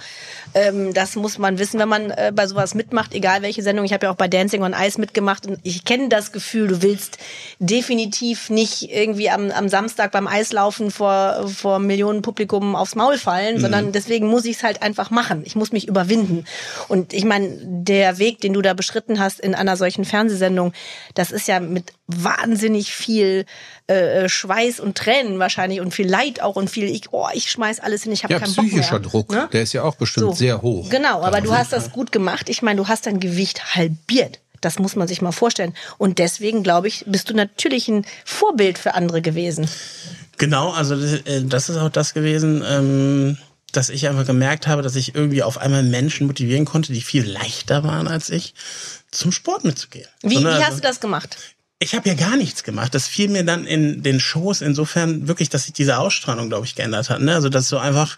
Das muss man wissen, wenn man bei sowas mitmacht, egal welche Sendung. Ich habe ja auch bei Dancing on Ice mitgemacht, und ich kenne das Gefühl, du willst definitiv nicht irgendwie am Samstag beim Eislaufen vor Millionen Publikum aufs Maul fallen, sondern deswegen muss ich es halt einfach machen. Ich muss mich überwinden. Und ich meine, der Weg, den du da beschritten hast in einer solchen Fernsehsendung, das ist ja mit wahnsinnig viel Schweiß und Tränen wahrscheinlich und viel Leid auch und viel, ich schmeiß alles hin, ich habe keinen Bock mehr.
Psychischer Druck, ne? Der ist ja auch bestimmt sehr hoch.
Genau, aber du hast das gut gemacht. Ich meine, du hast dein Gewicht halbiert. Das muss man sich mal vorstellen. Und deswegen, glaube ich, bist du natürlich ein Vorbild für andere gewesen.
Genau, also das ist auch das gewesen, dass ich einfach gemerkt habe, dass ich irgendwie auf einmal Menschen motivieren konnte, die viel leichter waren als ich, zum Sport mitzugehen.
Wie hast du das gemacht?
Ich habe ja gar nichts gemacht. Das fiel mir dann in den Shows insofern wirklich, dass sich diese Ausstrahlung, glaube ich, geändert hat. Ne? Also dass so einfach,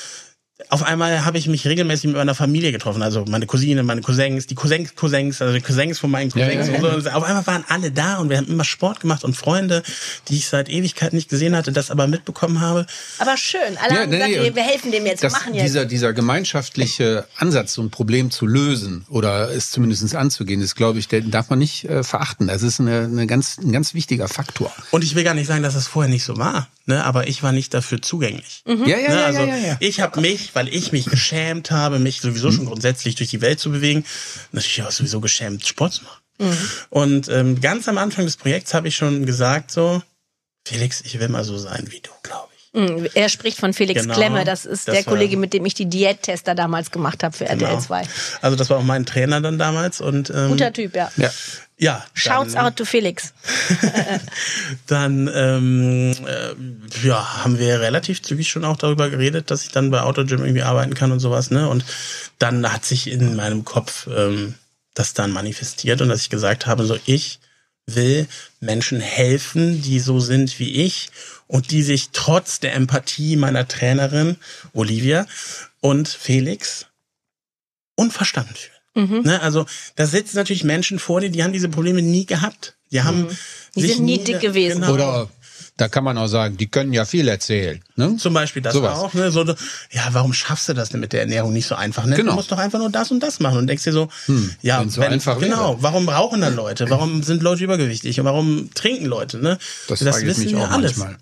auf einmal habe ich mich regelmäßig mit meiner Familie getroffen. Also meine Cousine, meine Cousins, die Cousins, also die Cousins von meinen Cousins. Ja. Und so. Auf einmal waren alle da, und wir haben immer Sport gemacht, und Freunde, die ich seit Ewigkeit nicht gesehen hatte, das aber mitbekommen habe.
Aber schön. Alle haben gesagt, wir helfen dem jetzt, wir machen jetzt. Dieser
gemeinschaftliche Ansatz, so ein Problem zu lösen oder es zumindest anzugehen, ist, glaube ich, den darf man nicht verachten. Das ist ein ganz wichtiger Faktor.
Und ich will gar nicht sagen, dass das vorher nicht so war. ne, aber ich war nicht dafür zugänglich.
Ja.
Ich habe mich, weil ich mich geschämt habe, mich sowieso schon grundsätzlich durch die Welt zu bewegen, natürlich auch sowieso geschämt, Sport zu machen. Und ganz am Anfang des Projekts habe ich schon gesagt so, Felix, ich will mal so sein wie du, glaube ich.
Er spricht von Felix Klemme, das ist der Kollege, mit dem ich die Diättester damals gemacht habe für RTL 2.
Also das war auch mein Trainer dann damals. Und
guter Typ,
ja.
Shouts out to Felix.
Dann haben wir relativ zügig schon auch darüber geredet, dass ich dann bei Autogym irgendwie arbeiten kann und sowas, ne? Und dann hat sich in meinem Kopf das dann manifestiert und dass ich gesagt habe, so ich will Menschen helfen, die so sind wie ich und die sich trotz der Empathie meiner Trainerin Olivia und Felix unverstanden fühlen. Ne? Also da sitzen natürlich Menschen vor dir, die haben diese Probleme nie gehabt. Die haben
die sind nie dick gewesen.
Genau.
Oder da kann man auch sagen, die können ja viel erzählen. Ne?
Zum Beispiel das
Sowas.
auch. Ne? So, ja, warum schaffst du das denn mit der Ernährung nicht so einfach? Ne?
Genau.
Du musst doch einfach nur das und das machen und denkst dir so, ja,
wenn's so einfach wäre.
genau, warum brauchen dann Leute? Warum sind Leute übergewichtig? Und warum trinken Leute? Ne?
Das frage ich mich auch
alles.
manchmal.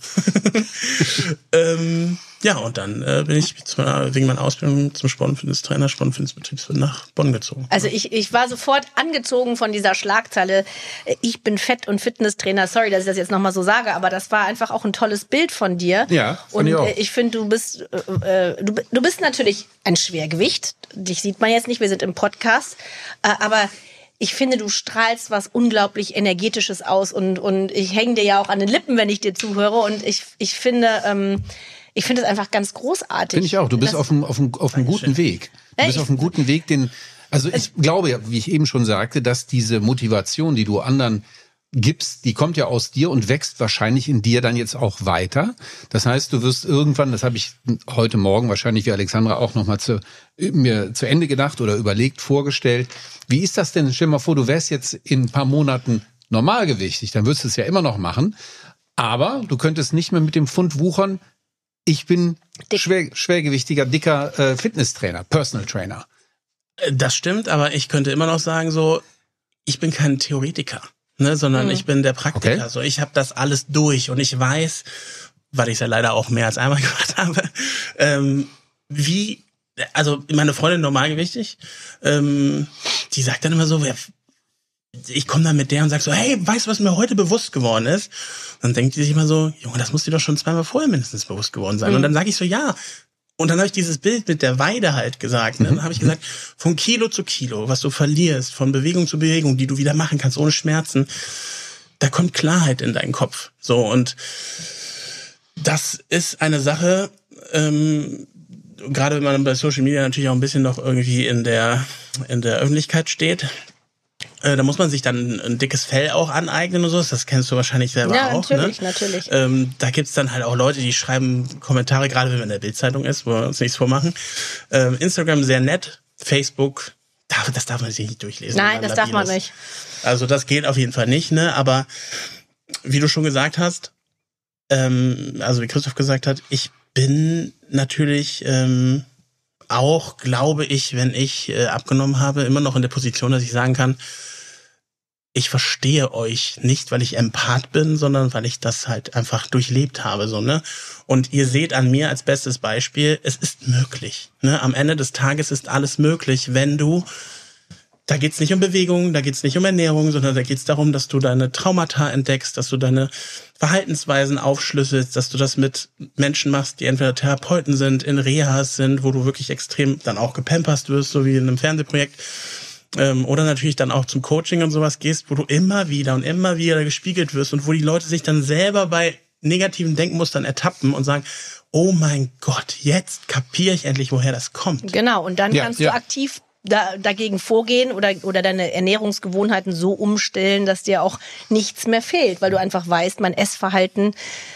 Ja, und dann bin ich wegen meiner Ausbildung zum Sportfitnesstrainer, Sportfitnessbetriebswirt nach Bonn gezogen.
Also ich war sofort angezogen von dieser Schlagzeile, ich bin Fett- und Fitnesstrainer. Sorry, dass ich das jetzt nochmal so sage, aber das war einfach auch ein tolles Bild von dir.
Ja,
und
ich auch.
ich finde, du bist natürlich ein Schwergewicht. Dich sieht man jetzt nicht, wir sind im Podcast, aber ich finde, du strahlst was unglaublich Energetisches aus und ich hänge dir ja auch an den Lippen, wenn ich dir zuhöre und ich finde es einfach ganz großartig.
Finde ich auch. Du bist auf einem guten Weg. Du bist auf einem guten Weg, also ich glaube ja, wie ich eben schon sagte, dass diese Motivation, die du anderen gibst, die kommt ja aus dir und wächst wahrscheinlich in dir dann jetzt auch weiter. Das heißt, du wirst irgendwann, das habe ich heute Morgen wahrscheinlich wie Alexandra auch nochmal mir zu Ende gedacht oder überlegt, vorgestellt. Wie ist das denn? Stell dir mal vor, du wärst jetzt in ein paar Monaten normalgewichtig, dann würdest du es ja immer noch machen. Aber du könntest nicht mehr mit dem Pfund wuchern, ich bin schwergewichtiger, dicker Fitnesstrainer, Personal Trainer.
Das stimmt, aber ich könnte immer noch sagen, so, ich bin kein Theoretiker, ne, sondern ich bin der Praktiker.
Okay.
So, ich habe das alles durch und ich weiß, weil ich es ja leider auch mehr als einmal gemacht habe, also meine Freundin normalgewichtig, die sagt dann immer so, ich komme dann mit der und sag so, hey, weißt du, was mir heute bewusst geworden ist? Dann denkt die sich immer so, Junge, das muss dir doch schon zweimal vorher mindestens bewusst geworden sein. Und dann sage ich so, ja. Und dann habe ich dieses Bild mit der Weide halt gesagt. Ne? Dann habe ich gesagt, von Kilo zu Kilo, was du verlierst, von Bewegung zu Bewegung, die du wieder machen kannst ohne Schmerzen, da kommt Klarheit in deinen Kopf. So, und das ist eine Sache, gerade wenn man bei Social Media natürlich auch ein bisschen noch irgendwie in der Öffentlichkeit steht, da muss man sich dann ein dickes Fell auch aneignen und so. Das kennst du wahrscheinlich selber auch.
Natürlich,
ne?
natürlich.
Da gibt's dann halt auch Leute, die schreiben Kommentare, gerade wenn man in der Bildzeitung ist, wo wir uns nichts vormachen. Instagram sehr nett, Facebook, das darf man sich nicht durchlesen.
Nein, das darf man nicht.
Also das geht auf jeden Fall nicht, ne? Aber wie du schon gesagt hast, also wie Christoph gesagt hat, ich bin natürlich auch, glaube ich, wenn ich abgenommen habe, immer noch in der Position, dass ich sagen kann, ich verstehe euch nicht, weil ich Empath bin, sondern weil ich das halt einfach durchlebt habe, so, ne? Und ihr seht an mir als bestes Beispiel, es ist möglich, ne? Am Ende des Tages ist alles möglich, wenn du, da geht's nicht um Bewegung, da geht's nicht um Ernährung, sondern da geht's darum, dass du deine Traumata entdeckst, dass du deine Verhaltensweisen aufschlüsselst, dass du das mit Menschen machst, die entweder Therapeuten sind, in Rehas sind, wo du wirklich extrem dann auch gepamperst wirst, so wie in einem Fernsehprojekt. Oder natürlich dann auch zum Coaching und sowas gehst, wo du immer wieder gespiegelt wirst und wo die Leute sich dann selber bei negativen Denkmustern ertappen und sagen, oh mein Gott, jetzt kapiere ich endlich, woher das kommt.
Genau, und dann kannst du aktiv dagegen vorgehen oder deine Ernährungsgewohnheiten so umstellen, dass dir auch nichts mehr fehlt, weil du einfach weißt, mein Essverhalten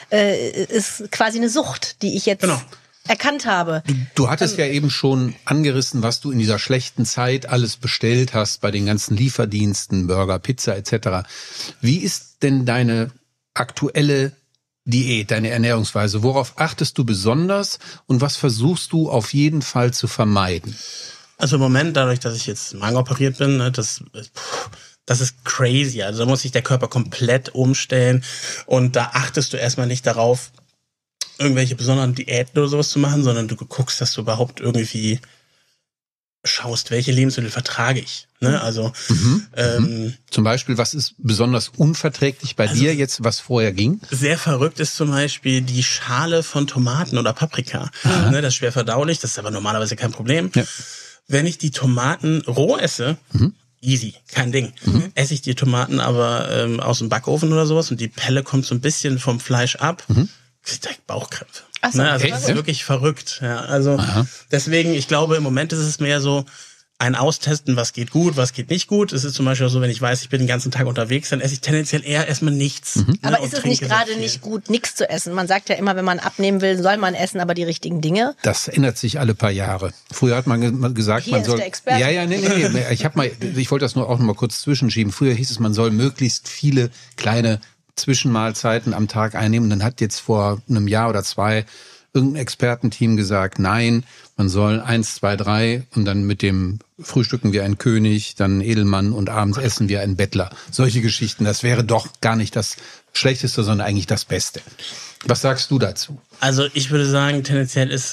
ist quasi eine Sucht, die ich jetzt erkannt habe.
Du hattest ja eben schon angerissen, was du in dieser schlechten Zeit alles bestellt hast bei den ganzen Lieferdiensten, Burger, Pizza etc. Wie ist denn deine aktuelle Diät, deine Ernährungsweise? Worauf achtest du besonders und was versuchst du auf jeden Fall zu vermeiden?
Also im Moment, dadurch, dass ich jetzt magenoperiert bin, ne, das ist crazy. Also da muss sich der Körper komplett umstellen und da achtest du erstmal nicht darauf, irgendwelche besonderen Diäten oder sowas zu machen, sondern du guckst, dass du überhaupt irgendwie schaust, welche Lebensmittel vertrage ich. Ne? Also
zum Beispiel, was ist besonders unverträglich bei dir jetzt, was vorher ging?
Sehr verrückt ist zum Beispiel die Schale von Tomaten oder Paprika. Ne, das ist schwer verdaulich, das ist aber normalerweise kein Problem. Ja. Wenn ich die Tomaten roh esse, easy, kein Ding. Esse ich die Tomaten aber aus dem Backofen oder sowas und die Pelle kommt so ein bisschen vom Fleisch ab, krieg ich direkt Bauchkrämpfe. Ach so, ne, also das ist wirklich verrückt. Ja, also deswegen, ich glaube, im Moment ist es mehr so ein Austesten, was geht gut, was geht nicht gut. Es ist zum Beispiel auch so, wenn ich weiß, ich bin den ganzen Tag unterwegs, dann esse ich tendenziell eher erstmal nichts. Ne,
aber ist es nicht gerade nicht gut, nichts zu essen? Man sagt ja immer, wenn man abnehmen will, soll man essen, aber die richtigen Dinge.
Das ändert sich alle paar Jahre. Früher hat man gesagt,
Hier
man
ist
soll.
Der Experte.
Ja, nee. Ich wollte das nur auch noch mal kurz zwischenschieben. Früher hieß es, man soll möglichst viele kleine Zwischenmahlzeiten am Tag einnehmen. Und dann hat jetzt vor einem Jahr oder 2 irgendein Expertenteam gesagt, nein, man soll 1, 2, 3 und dann mit dem Frühstücken wie ein König, dann Edelmann und abends essen wie ein Bettler. Solche Geschichten, das wäre doch gar nicht das Schlechteste, sondern eigentlich das Beste. Was sagst du dazu?
Also ich würde sagen, tendenziell ist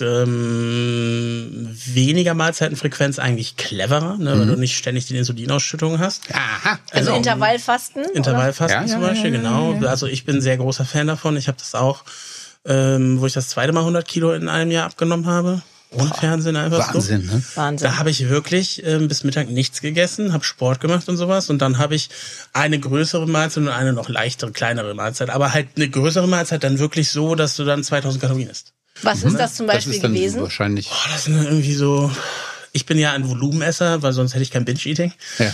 weniger Mahlzeitenfrequenz eigentlich cleverer, ne, weil du nicht ständig die Insulinausschüttung hast.
Aha.
Also Intervallfasten?
Intervallfasten zum Beispiel, genau. Also ich bin sehr großer Fan davon. Ich habe das auch, wo ich das 2. Mal 100 Kilo in einem Jahr abgenommen habe. Ohne Fernsehen einfach
Wahnsinn,
so.
Ne?
Wahnsinn.
Da habe ich wirklich bis Mittag nichts gegessen, habe Sport gemacht und sowas. Und dann habe ich eine größere Mahlzeit und eine noch leichtere, kleinere Mahlzeit. Aber halt eine größere Mahlzeit dann wirklich so, dass du dann 2000 Kalorien isst.
Was ist das zum Beispiel
das ist dann
gewesen?
Wahrscheinlich.
Das sind dann irgendwie so... Ich bin ja ein Volumenesser, weil sonst hätte ich kein Binge-Eating.
Ja.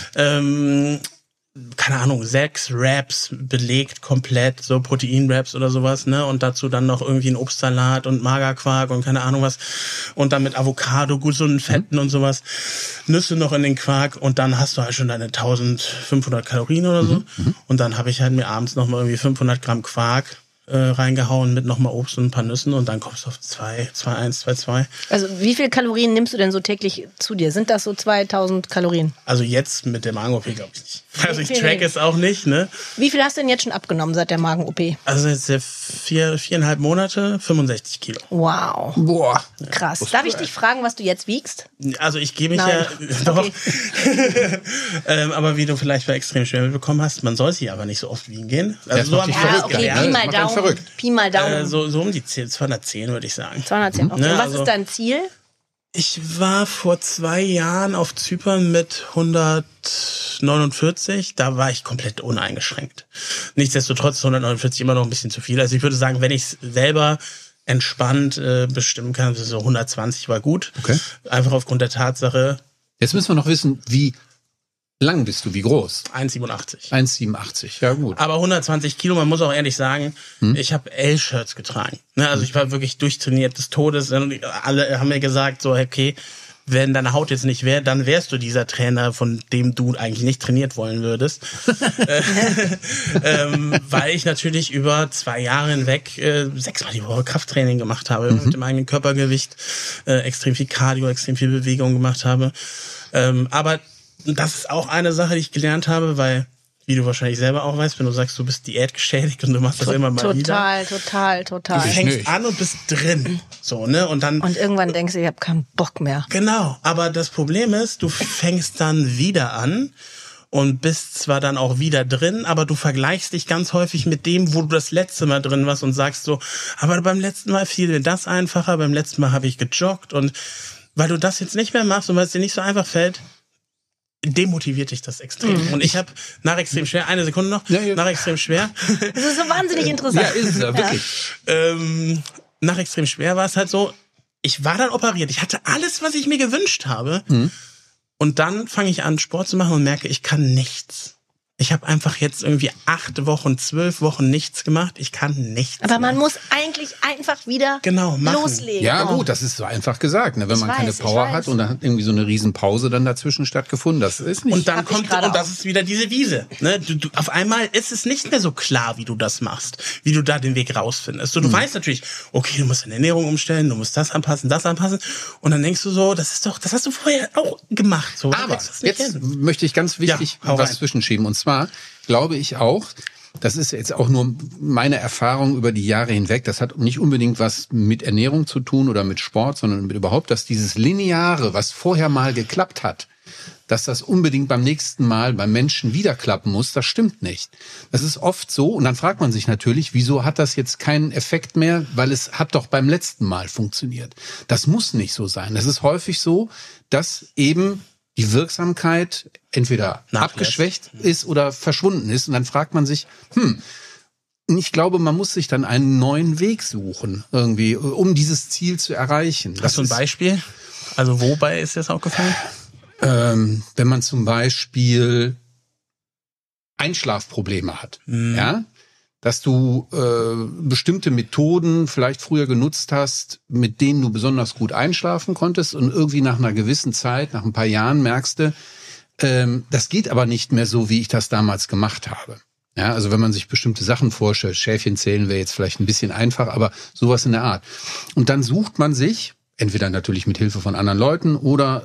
Keine Ahnung, 6 Wraps belegt komplett, so Protein-Wraps oder sowas, ne? Und dazu dann noch irgendwie ein Obstsalat und Magerquark und keine Ahnung was. Und dann mit Avocado, gesunden Fetten und sowas. Nüsse noch in den Quark und dann hast du halt schon deine 1500 Kalorien oder so. Und dann habe ich halt mir abends nochmal irgendwie 500 Gramm Quark reingehauen mit nochmal Obst und ein paar Nüssen und dann kommst du auf 2,2.
Also wie viel Kalorien nimmst du denn so täglich zu dir? Sind das so 2000 Kalorien?
Also jetzt mit der Magen-OP glaube ich nicht. Also ich track es auch nicht, ne?
Wie viel hast du denn jetzt schon abgenommen seit der Magen-OP?
Also jetzt 4,5 Monate, 65 Kilo.
Wow.
Boah.
Krass. Darf ich dich fragen, was du jetzt wiegst?
Also ich gebe mich
Nein.
ja doch. Aber wie du vielleicht bei extrem schwer mitbekommen hast, man soll sich aber nicht so oft wiegen gehen. Also so am
Okay, Pi mal Daumen. Pi mal Daumen.
So um die 210 würde ich sagen.
210, okay.
Ne,
Und was
also,
ist dein Ziel?
Ich war vor 2 Jahren auf Zypern mit 149. Da war ich komplett uneingeschränkt. Nichtsdestotrotz ist 149 immer noch ein bisschen zu viel. Also ich würde sagen, wenn ich es selber entspannt bestimmen kann, so 120 war gut.
Okay.
Einfach aufgrund der Tatsache.
Jetzt müssen wir noch wissen, wie lang bist du, wie groß?
1,87.
1,87, ja gut.
Aber 120 Kilo, man muss auch ehrlich sagen, ich habe L-Shirts getragen. Ne, also ich war wirklich durchtrainiert des Todes. Alle haben mir gesagt, so okay, wenn deine Haut jetzt nicht wäre, dann wärst du dieser Trainer, von dem du eigentlich nicht trainiert wollen würdest. Weil ich natürlich über 2 Jahre hinweg 6-mal die Woche Krafttraining gemacht habe, mit dem eigenen Körpergewicht, extrem viel Cardio, extrem viel Bewegung gemacht habe. Aber das ist auch eine Sache, die ich gelernt habe, weil, wie du wahrscheinlich selber auch weißt, wenn du sagst, du bist diätgeschädigt und du machst das immer mal wieder.
Total.
Du fängst an und bist drin. So, ne? Und
irgendwann denkst du, ich habe keinen Bock mehr.
Genau. Aber das Problem ist, du fängst dann wieder an und bist zwar dann auch wieder drin, aber du vergleichst dich ganz häufig mit dem, wo du das letzte Mal drin warst und sagst so, aber beim letzten Mal fiel mir das einfacher, beim letzten Mal habe ich gejoggt und weil du das jetzt nicht mehr machst und weil es dir nicht so einfach fällt, demotiviert dich das extrem. Und ich habe nach extrem schwer, eine Sekunde noch, nach extrem schwer.
Das ist so wahnsinnig interessant.
Ja, ist es ja, wirklich.
Nach extrem schwer war es halt so, ich war dann operiert, ich hatte alles, was ich mir gewünscht habe. Und dann fange ich an, Sport zu machen und merke, ich kann nichts. Ich habe einfach jetzt irgendwie 8 Wochen, 12 Wochen nichts gemacht. Ich kann nichts.
Aber man muss eigentlich einfach wieder loslegen.
Ja gut, das ist so einfach gesagt. Ne? Wenn man keine Power hat und dann hat irgendwie so eine Riesenpause dann dazwischen stattgefunden. Das ist nicht.
Und dann kommt, und das ist wieder diese Wiese. Ne? Du, auf einmal ist es nicht mehr so klar, wie du das machst, wie du da den Weg rausfindest. Du weißt natürlich, okay, du musst deine Ernährung umstellen, du musst das anpassen. Und dann denkst du so, das hast du vorher auch gemacht. So,
aber jetzt möchte ich ganz wichtig was zwischenschieben. Und zwar glaube ich auch, das ist jetzt auch nur meine Erfahrung über die Jahre hinweg, das hat nicht unbedingt was mit Ernährung zu tun oder mit Sport, sondern mit überhaupt, dass dieses Lineare, was vorher mal geklappt hat, dass das unbedingt beim nächsten Mal beim Menschen wieder klappen muss, das stimmt nicht. Das ist oft so und dann fragt man sich natürlich, wieso hat das jetzt keinen Effekt mehr, weil es hat doch beim letzten Mal funktioniert. Das muss nicht so sein. Es ist häufig so, dass eben die Wirksamkeit entweder abgeschwächt ist oder verschwunden ist und dann fragt man sich, ich glaube, man muss sich dann einen neuen Weg suchen, irgendwie, um dieses Ziel zu erreichen.
Hast du ein Beispiel? Also wobei ist das aufgefallen?
Wenn man zum Beispiel Einschlafprobleme hat, ja, dass du bestimmte Methoden vielleicht früher genutzt hast, mit denen du besonders gut einschlafen konntest und irgendwie nach einer gewissen Zeit, nach ein paar Jahren merkst du, das geht aber nicht mehr so, wie ich das damals gemacht habe. Ja, also wenn man sich bestimmte Sachen vorstellt, Schäfchen zählen wäre jetzt vielleicht ein bisschen einfach, aber sowas in der Art. Und dann sucht man sich, entweder natürlich mit Hilfe von anderen Leuten oder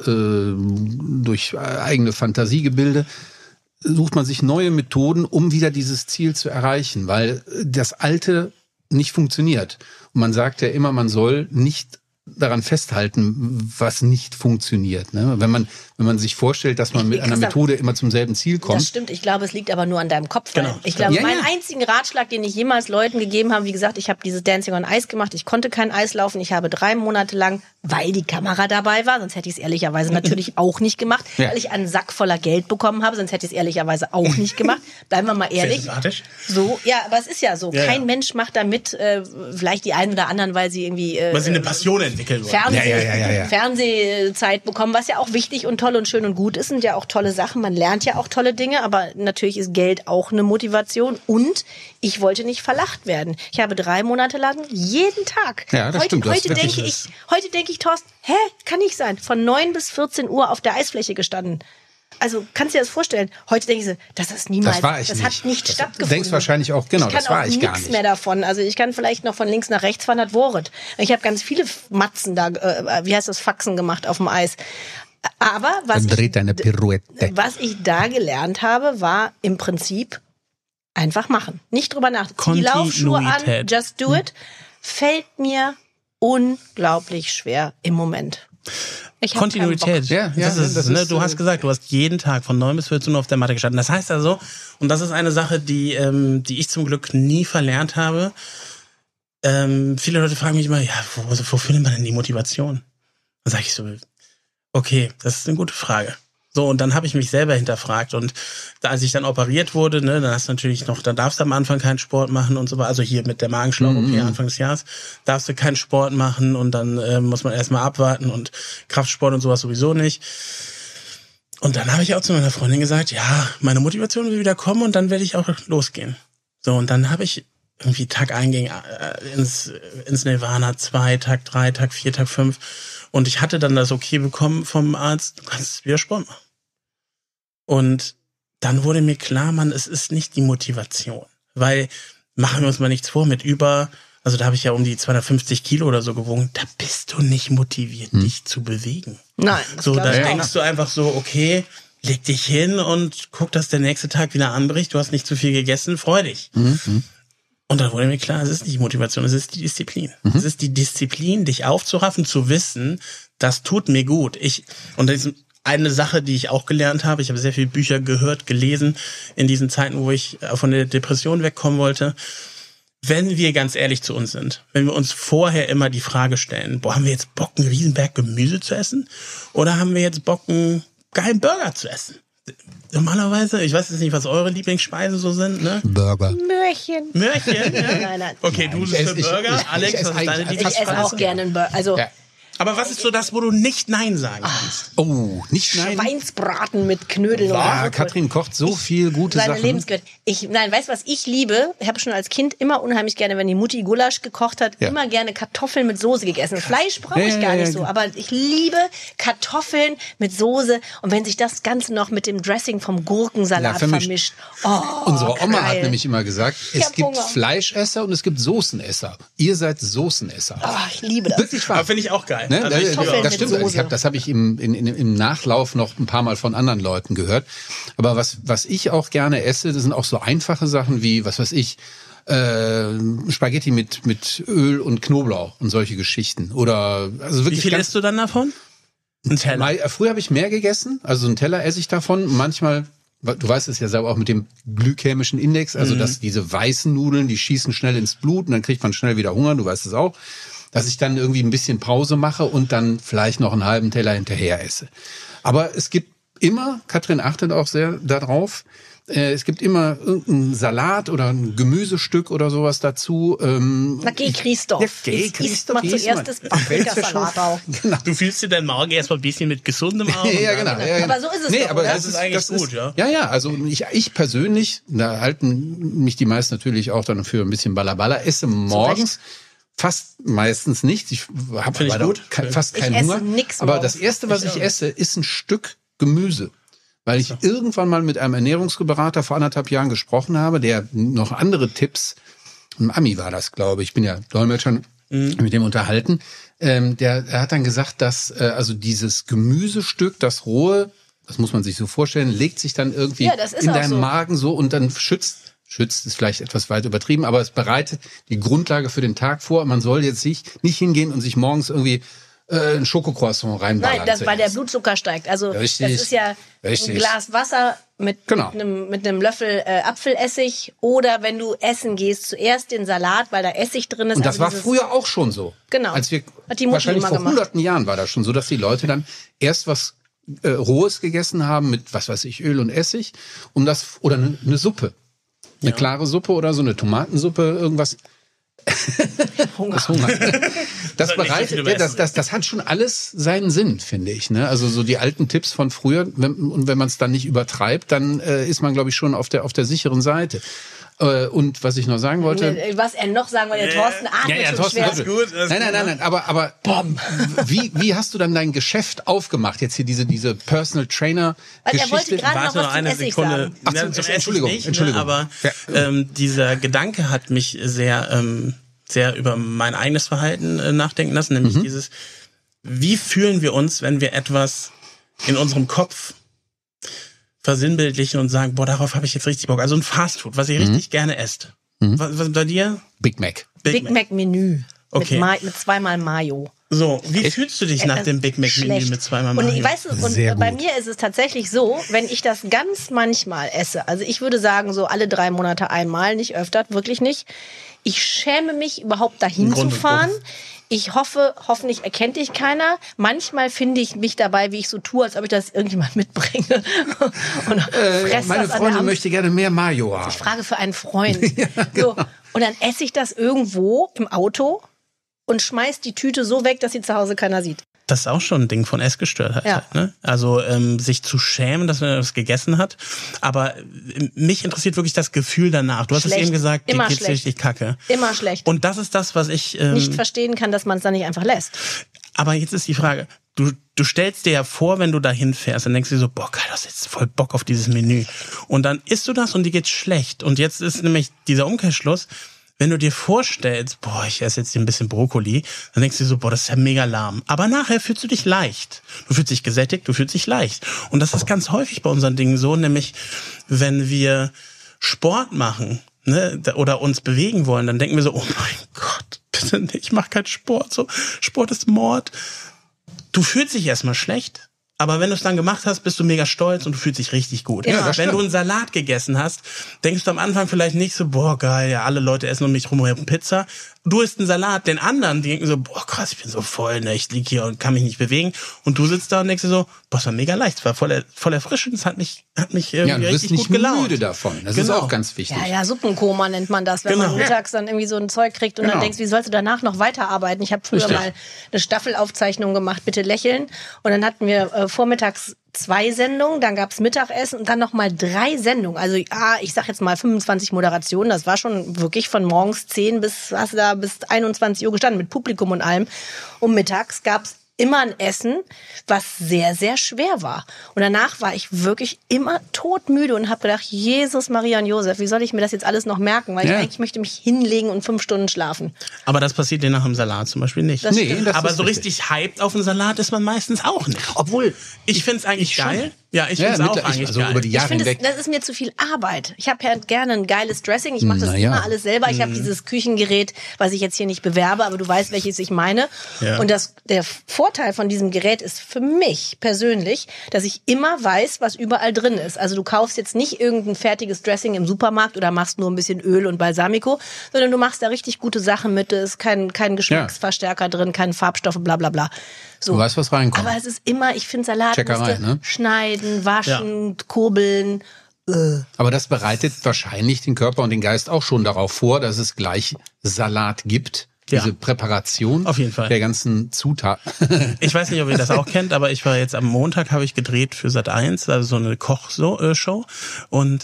durch eigene Fantasiegebilde, sucht man sich neue Methoden, um wieder dieses Ziel zu erreichen, weil das Alte nicht funktioniert. Und man sagt ja immer, man soll nicht daran festhalten, was nicht funktioniert. Ne? Wenn man sich vorstellt, dass man mit einer Methode immer zum selben Ziel kommt.
Das stimmt, ich glaube, es liegt aber nur an deinem Kopf.
Genau.
Ich glaube, meinen einzigen Ratschlag, den ich jemals Leuten gegeben habe, wie gesagt, ich habe dieses Dancing on Ice gemacht, ich konnte kein Eis laufen, ich habe 3 Monate lang, weil die Kamera dabei war, sonst hätte ich es ehrlicherweise natürlich auch nicht gemacht, weil ich einen Sack voller Geld bekommen habe, sonst hätte ich es ehrlicherweise auch nicht gemacht. Bleiben wir mal ehrlich. So, ja, aber es ist ja so. Kein Mensch macht damit, vielleicht die einen oder anderen, weil sie irgendwie
weil sie eine Passion entwickeln wollen.
Fernsehzeit bekommen, was ja auch wichtig und toll und schön und gut ist, sind ja auch tolle Sachen. Man lernt ja auch tolle Dinge, aber natürlich ist Geld auch eine Motivation und ich wollte nicht verlacht werden. Ich habe 3 Monate lang jeden Tag.
Ja, das stimmt.
Heute denke ich, Thorsten, kann nicht sein. Von 9 bis 14 Uhr auf der Eisfläche gestanden. Also, kannst du dir das vorstellen? Heute denke ich so, das ist niemals, das hat nicht stattgefunden.
Du denkst wahrscheinlich auch, genau, das war ich gar nicht. Ich kann auch nichts mehr
davon. Also, ich kann vielleicht noch von links nach rechts fahren, das Wort. Ich habe ganz viele Matzen da, Faxen gemacht auf dem Eis. Aber was ich da gelernt habe, war im Prinzip einfach machen. Nicht drüber nachdenken. Die Laufschuhe an, just do it, fällt mir unglaublich schwer im Moment.
Kontinuität. Ja, das ist, du hast gesagt, du hast jeden Tag von 9 bis 14 Uhr auf der Matte gestanden. Das heißt also, und das ist eine Sache, die ich zum Glück nie verlernt habe. Viele Leute fragen mich immer, ja, wofür nimmt man denn die Motivation? Dann sage ich so, okay, das ist eine gute Frage. So, und dann habe ich mich selber hinterfragt und als ich dann operiert wurde, ne, dann hast du natürlich noch, dann darfst du am Anfang keinen Sport machen und so weiter, also hier mit der Magenschlauch-OP Anfang des Jahres, darfst du keinen Sport machen und dann muss man erstmal abwarten und Kraftsport und sowas sowieso nicht. Und dann habe ich auch zu meiner Freundin gesagt, ja, meine Motivation will wieder kommen und dann werde ich auch losgehen. So, und dann habe ich irgendwie Tag 1 ging ins Nirvana, 2, Tag 3, Tag 4, Tag 5. Und ich hatte dann das Okay bekommen vom Arzt, du kannst wieder Sport machen. Und dann wurde mir klar, Mann, es ist nicht die Motivation. Weil, machen wir uns mal nichts vor, also da habe ich ja um die 250 Kilo oder so gewogen, da bist du nicht motiviert, dich zu bewegen.
Nein.
So, da denkst du einfach so, okay, leg dich hin und guck, dass der nächste Tag wieder anbricht, du hast nicht zu viel gegessen, freu dich. Und dann wurde mir klar, es ist nicht die Motivation, es ist die Disziplin. Es ist die Disziplin, dich aufzuraffen, zu wissen, das tut mir gut. Und das ist eine Sache, die ich auch gelernt habe. Ich habe sehr viele Bücher gehört, gelesen in diesen Zeiten, wo ich von der Depression wegkommen wollte. Wenn wir ganz ehrlich zu uns sind, wenn wir uns vorher immer die Frage stellen, haben wir jetzt Bock, einen Riesenberg Gemüse zu essen? Oder haben wir jetzt Bock, einen geilen Burger zu essen? Normalerweise, ich weiß jetzt nicht, was eure Lieblingsspeisen so sind, ne?
Burger.
Möhrchen?
Ja? Nein. Okay, du bist für Burger. Alex, was ist deine Lieblingsspeise?
Ich esse auch gerne einen Burger. Also,
aber was ist so das, wo du nicht Nein sagen kannst?
Oh, nicht Nein?
Schweinsbraten mit Knödeln.
Katrin kocht so viel gute Sachen.
Lebensgöttin. Weißt du, was ich liebe? Ich habe schon als Kind immer unheimlich gerne, wenn die Mutti Gulasch gekocht hat, immer gerne Kartoffeln mit Soße gegessen. Fleisch brauche ich gar nicht so, aber ich liebe Kartoffeln mit Soße und wenn sich das Ganze noch mit dem Dressing vom Gurkensalat vermischt. Oh,
unsere Oma hat nämlich immer gesagt, es gibt Fleischesser und es gibt Soßenesser. Ihr seid Soßenesser.
Oh, ich liebe das.
Wirklich wahr. Aber finde ich auch geil.
Ne?
Also
Das stimmt. Das habe ich im Nachlauf noch ein paar Mal von anderen Leuten gehört. Aber was ich auch gerne esse, das sind auch so einfache Sachen wie, was weiß ich, Spaghetti mit Öl und Knoblauch und solche Geschichten. Oder also wirklich.
Wie viel isst du dann davon? Ein Teller.
Früher habe ich mehr gegessen, also einen Teller esse ich davon. Manchmal, du weißt es ja selber auch mit dem glykämischen Index, also dass diese weißen Nudeln, die schießen schnell ins Blut und dann kriegt man schnell wieder Hunger, du weißt es auch. Dass ich dann irgendwie ein bisschen Pause mache und dann vielleicht noch einen halben Teller hinterher esse. Aber es gibt immer, Katrin achtet auch sehr darauf, es gibt immer irgendeinen Salat oder ein Gemüsestück oder sowas dazu.
Na, geh Christoph.
Ja, geh Christoph.
Mach zuerst das Paprikasalat auch.
Genau. Du fühlst dir deinen Magen erstmal ein bisschen mit gesundem an.
Ja, genau.
Aber so ist es doch,
aber
oder?
Das ist eigentlich gut, ja.
Ja, also ich persönlich, da halten mich die meisten natürlich auch dann für ein bisschen Balabala, esse morgens fast meistens nichts. Ich habe fast keinen Hunger.
Esse nix
aber
morgens.
das Erste, was ich esse, ist ein Stück Gemüse. Weil ich irgendwann mal mit einem Ernährungsberater vor 1,5 Jahren gesprochen habe, der noch andere Tipps, ein Ami war das, glaube ich bin ja Dolmetscher, mit dem unterhalten, der hat dann gesagt, dass also dieses Gemüsestück, das rohe, das muss man sich so vorstellen, legt sich dann irgendwie in deinem Magen so und dann schützt ist vielleicht etwas weit übertrieben, aber es bereitet die Grundlage für den Tag vor. Man soll jetzt nicht hingehen und sich morgens irgendwie ein Schokocroissant reinballern.
Nein, weil der Blutzucker steigt. Also
Richtig.
Das ist ja ein Glas Wasser mit einem Löffel Apfelessig oder wenn du essen gehst, zuerst den Salat, weil da Essig drin ist.
Und das war früher auch schon so.
Genau.
Als wir
Hat die Mutti
wahrscheinlich
immer
vor
gemacht.
hunderten Jahren war das schon so, dass die Leute dann erst was Rohes gegessen haben mit, was weiß ich, Öl und Essig, oder eine Suppe. Eine klare Suppe oder so eine Tomatensuppe, irgendwas.
Hunger.
Das bereitet, das hat schon alles seinen Sinn, finde ich. Ne? Also so die alten Tipps von früher, wenn man es dann nicht übertreibt, dann ist man, glaube ich, schon auf der sicheren Seite. Und was ich noch sagen wollte...
Was er noch sagen wollte, Thorsten atmet schon
Thorsten,
schwer.
Ist gut.
Nein, aber wie hast du dann dein Geschäft aufgemacht? Jetzt hier diese Personal Trainer
Weil er wollte
Geschichte.
gerade noch was zum Essig sagen.
Ach, Entschuldigung.
Aber dieser Gedanke hat mich sehr über mein eigenes Verhalten nachdenken lassen, nämlich dieses, wie fühlen wir uns, wenn wir etwas in unserem Kopf versinnbildlichen und sagen, boah, darauf habe ich jetzt richtig Bock. Also ein Fastfood, was ihr richtig gerne esst. Was bei dir?
Big Mac.
Big Mac Menü.
Okay.
Mit zweimal Mayo.
So, wie fühlst du dich nach dem Big Mac Menü mit zweimal Mayo?
Und ich weiß, bei mir ist es tatsächlich so, wenn ich das ganz manchmal esse, also ich würde sagen so alle 3 Monate einmal, nicht öfter, wirklich nicht. Ich schäme mich überhaupt dahin zu fahren. Ich hoffe, hoffentlich erkennt dich keiner. Manchmal finde ich mich dabei, wie ich so tue, als ob ich das irgendjemand mitbringe. Und
meine Freundin möchte gerne mehr Mayo haben.
Ich frage für einen Freund. So, und dann esse ich das irgendwo im Auto und schmeiß die Tüte so weg, dass sie zu Hause keiner sieht.
Das ist auch schon ein Ding von Essgestörtheit.
Ja.
Halt, ne? Also sich zu schämen, dass man das gegessen hat. Aber mich interessiert wirklich das Gefühl danach. Du hast es eben gesagt, dir geht's richtig kacke.
Immer schlecht.
Und das ist das, was ich
nicht verstehen kann, dass man es dann nicht einfach lässt.
Aber jetzt ist die Frage, du stellst dir ja vor, wenn du da hinfährst, dann denkst du dir so, boah, geil, das ist jetzt voll Bock auf dieses Menü. Und dann isst du das und dir geht's schlecht. Und jetzt ist nämlich dieser Umkehrschluss, wenn du dir vorstellst, boah, ich esse jetzt hier ein bisschen Brokkoli, dann denkst du dir so, boah, das ist ja mega lahm. Aber nachher fühlst du dich leicht. Du fühlst dich gesättigt, du fühlst dich leicht. Und das ist ganz häufig bei unseren Dingen so, nämlich wenn wir Sport machen, ne, oder uns bewegen wollen, dann denken wir so, oh mein Gott, bitte nicht, ich mache keinen Sport. So, Sport ist Mord. Du fühlst dich erstmal schlecht. Aber wenn du es dann gemacht hast, bist du mega stolz und du fühlst dich richtig gut.
Ja,
wenn du einen Salat gegessen hast, denkst du am Anfang vielleicht nicht so, boah, geil, ja, alle Leute essen um mich rum Pizza. Du isst einen Salat, den anderen, die denken so, boah, krass, ich bin so voll, ne, ich lieg hier und kann mich nicht bewegen. Und du sitzt da und denkst dir so, boah, es war mega leicht, es war voll erfrischend, es hat mich irgendwie richtig gut gelaunt.
Du bist nicht müde davon, das ist auch ganz wichtig.
Ja, Suppenkoma nennt man das, wenn man mittags dann irgendwie so ein Zeug kriegt und dann denkst, wie sollst du danach noch weiterarbeiten? Ich habe früher mal eine Staffelaufzeichnung gemacht, bitte lächeln. Und dann hatten wir vormittags 2 Sendungen, dann gab's Mittagessen und dann nochmal 3 Sendungen. Also ich sag jetzt mal 25 Moderationen. Das war schon wirklich von morgens 10 bis 21 Uhr gestanden mit Publikum und allem. Und mittags gab's immer ein Essen, was sehr, sehr schwer war. Und danach war ich wirklich immer todmüde und habe gedacht, Jesus, Maria und Josef, wie soll ich mir das jetzt alles noch merken? Weil ich eigentlich möchte mich hinlegen und 5 Stunden schlafen.
Aber das passiert dir nach dem Salat zum Beispiel nicht.
Das
aber so richtig hyped auf den Salat ist man meistens auch nicht.
Obwohl,
ich finde es eigentlich geil. Ja, ich finde es auch eigentlich geil.
Über die Jahre
hinweg. Das ist mir zu viel Arbeit. Ich habe ja gerne ein geiles Dressing. Ich mache das immer alles selber. Ich habe dieses Küchengerät, was ich jetzt hier nicht bewerbe, aber du weißt, welches ich meine. Ja. Und der Vorteil von diesem Gerät ist für mich persönlich, dass ich immer weiß, was überall drin ist. Also du kaufst jetzt nicht irgendein fertiges Dressing im Supermarkt oder machst nur ein bisschen Öl und Balsamico, sondern du machst da richtig gute Sachen mit. Es ist kein Geschmacksverstärker drin, keine Farbstoffe, bla bla bla. So.
Du weißt, was reinkommt.
Aber es ist immer, ich finde Salat schneiden, waschen, kurbeln.
Aber das bereitet wahrscheinlich den Körper und den Geist auch schon darauf vor, dass es gleich Salat gibt. Diese Präparation
auf jeden Fall
der ganzen Zutaten.
Ich weiß nicht, ob ihr das auch kennt, aber ich war jetzt am Montag, habe ich gedreht für Sat.1, also so eine Kochshow. Und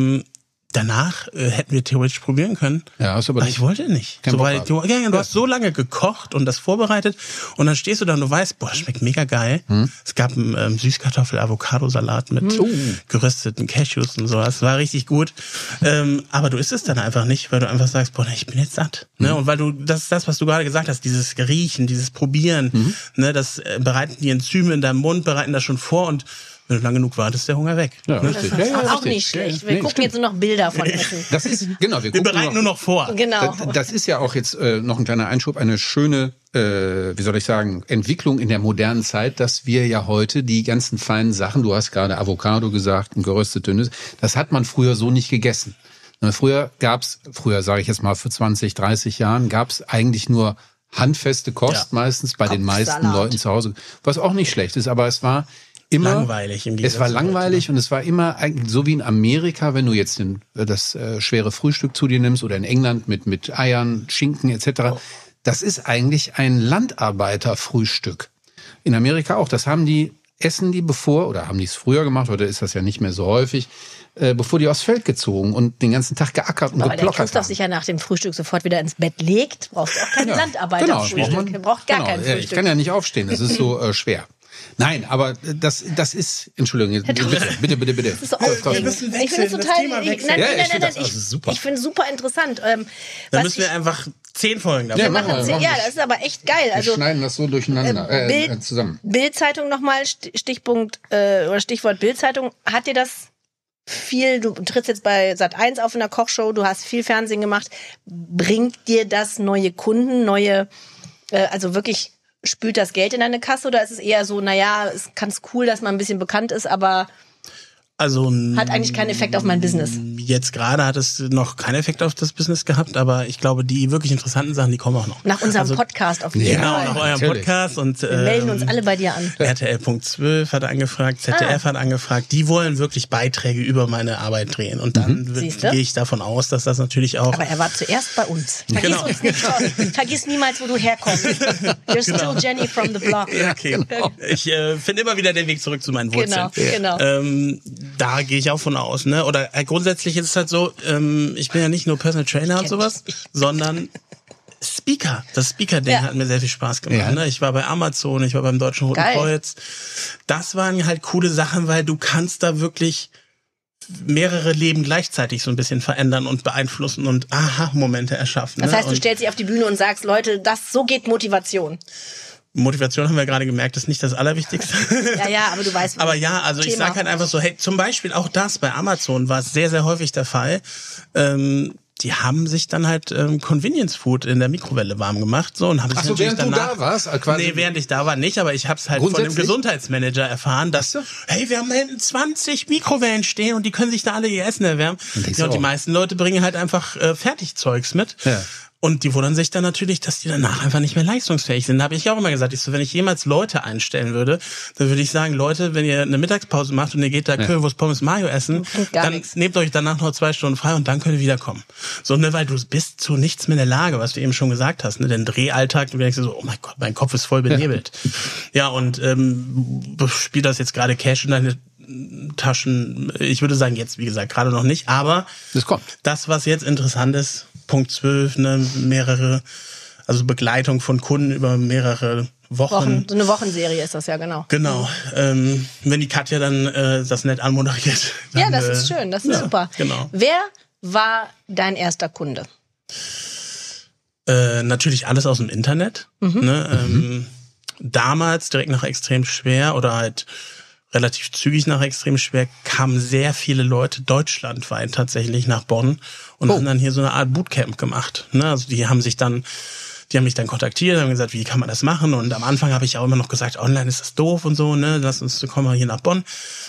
danach hätten wir theoretisch probieren können.
Ja, hast du aber
ich wollte nicht. So, weil du hast so lange gekocht und das vorbereitet und dann stehst du da und du weißt, boah, das schmeckt mega geil. Es gab einen Süßkartoffel-Avocado-Salat mit gerösteten Cashews und so. Das war richtig gut. Aber du isst es dann einfach nicht, weil du einfach sagst, boah, ich bin jetzt satt. Ne? Und weil das ist das, was du gerade gesagt hast, dieses Riechen, dieses Probieren, ne, das bereiten die Enzyme in deinem Mund, bereiten das schon vor und wenn du lang genug wartest, ist der Hunger weg.
Ja, richtig.
Das ist auch nicht schlecht. Wir gucken jetzt nur noch Bilder von Essen.
Das ist, genau, wir
bereiten nur noch vor.
Genau.
Das ist ja auch jetzt noch ein kleiner Einschub, eine schöne, wie soll ich sagen, Entwicklung in der modernen Zeit, dass wir ja heute die ganzen feinen Sachen, du hast gerade Avocado gesagt, ein geröstetes Nüsse, das hat man früher so nicht gegessen. Früher sage ich jetzt mal für 20, 30 Jahren, gab's eigentlich nur handfeste Kost meistens bei den meisten Leuten zu Hause, was auch nicht schlecht ist, aber es war immer
langweilig.
Es war langweilig und es war immer eigentlich so wie in Amerika, wenn du jetzt das schwere Frühstück zu dir nimmst oder in England mit Eiern, Schinken etc. Das ist eigentlich ein Landarbeiterfrühstück. In Amerika auch. Das haben die haben die es früher gemacht, oder ist das ja nicht mehr so häufig, bevor die aufs Feld gezogen und den ganzen Tag geackert und geplockert haben. Aber der
Christoph sich ja nach dem Frühstück sofort wieder ins Bett legt, brauchst du auch kein Landarbeiterfrühstück. Er braucht gar kein Frühstück.
Ich kann ja nicht aufstehen, das ist so schwer. Nein, aber das ist, Entschuldigung, bitte.
Das ist so
wir müssen wechseln, das Thema wechseln.
Nein, ich finde es super interessant.
Dann müssen wir einfach 10 Folgen davon
machen. Das ist aber echt geil.
Wir schneiden das so durcheinander, zusammen.
Bildzeitung nochmal, Stichwort Bildzeitung. Hat dir das viel, du trittst jetzt bei Sat.1 auf in der Kochshow, du hast viel Fernsehen gemacht. Bringt dir das neue Kunden, also wirklich spült das Geld in deine Kasse oder ist es eher so, naja, es ist ganz cool, dass man ein bisschen bekannt ist, aber hat eigentlich keinen Effekt auf mein Business?
Jetzt gerade hat es noch keinen Effekt auf das Business gehabt, aber ich glaube, die wirklich interessanten Sachen, die kommen auch noch.
Nach unserem Podcast auf jeden Fall.
Genau, nach eurem Podcast. Und,
wir melden uns alle bei dir an.
RTL.12 hat angefragt, ZDF hat angefragt. Die wollen wirklich Beiträge über meine Arbeit drehen. Und dann gehe ich davon aus, dass das natürlich auch...
Aber er war zuerst bei uns. Vergiss uns nicht, vergiss niemals, wo du herkommst. You're still Jenny from the block.
Okay. Genau. Ich finde immer wieder den Weg zurück zu meinen Wurzeln.
Genau.
Da gehe ich auch von aus, ne? Oder grundsätzlich ist es halt so, ich bin ja nicht nur Personal Trainer und sowas, sondern Speaker. Das Speaker-Ding hat mir sehr viel Spaß gemacht. Ne? Ich war bei Amazon, ich war beim Deutschen Roten Kreuz. Das waren halt coole Sachen, weil du kannst da wirklich mehrere Leben gleichzeitig so ein bisschen verändern und beeinflussen und Aha-Momente erschaffen.
Das heißt, du stellst dich auf die Bühne und sagst, Leute, so geht Motivation.
Motivation haben wir gerade gemerkt, ist nicht das Allerwichtigste.
Ja, aber du weißt.
Aber ja, also ich sage halt einfach so, hey, zum Beispiel auch das bei Amazon war sehr, sehr häufig der Fall. Die haben sich dann halt Convenience Food in der Mikrowelle warm gemacht. So, und haben sich
während
danach,
du da warst? Quasi
nee, während ich da war nicht, aber ich habe es halt von dem Gesundheitsmanager erfahren, dass, hey, wir haben da hinten 20 Mikrowellen stehen und die können sich da alle ihr Essen erwärmen. Und die meisten Leute bringen halt einfach Fertigzeugs mit. Ja. Und die wundern sich dann natürlich, dass die danach einfach nicht mehr leistungsfähig sind. Da habe ich auch immer gesagt, wenn ich jemals Leute einstellen würde, dann würde ich sagen, Leute, wenn ihr eine Mittagspause macht und ihr geht da Currywurst Pommes Mayo essen, dann nehmt euch danach noch 2 Stunden frei und dann könnt ihr wiederkommen. So, ne, weil du bist zu nichts mehr in der Lage, was du eben schon gesagt hast, ne, den Drehalltag, du denkst so, oh mein Gott, mein Kopf ist voll benebelt. Ja, und spielt das jetzt gerade Cash in deine Taschen? Ich würde sagen, jetzt, wie gesagt, gerade noch nicht, aber
das kommt.
Das, was jetzt interessant ist, Punkt 12, ne, also Begleitung von Kunden über mehrere
Wochen. So eine Wochenserie ist das ja, genau.
Genau. Wenn die Katja dann das nett anmoderiert. Dann,
ja, das ist schön, das ist super.
Genau.
Wer war dein erster Kunde?
Natürlich alles aus dem Internet. Ne? Damals direkt nach Extrem schwer oder halt relativ zügig nach Extrem schwer kamen sehr viele Leute deutschlandweit tatsächlich nach Bonn und haben dann hier so eine Art Bootcamp gemacht. Ne? Also die haben mich dann kontaktiert, haben gesagt, wie kann man das machen? Und am Anfang habe ich auch immer noch gesagt, online ist das doof und so, ne? Kommen wir hier nach Bonn.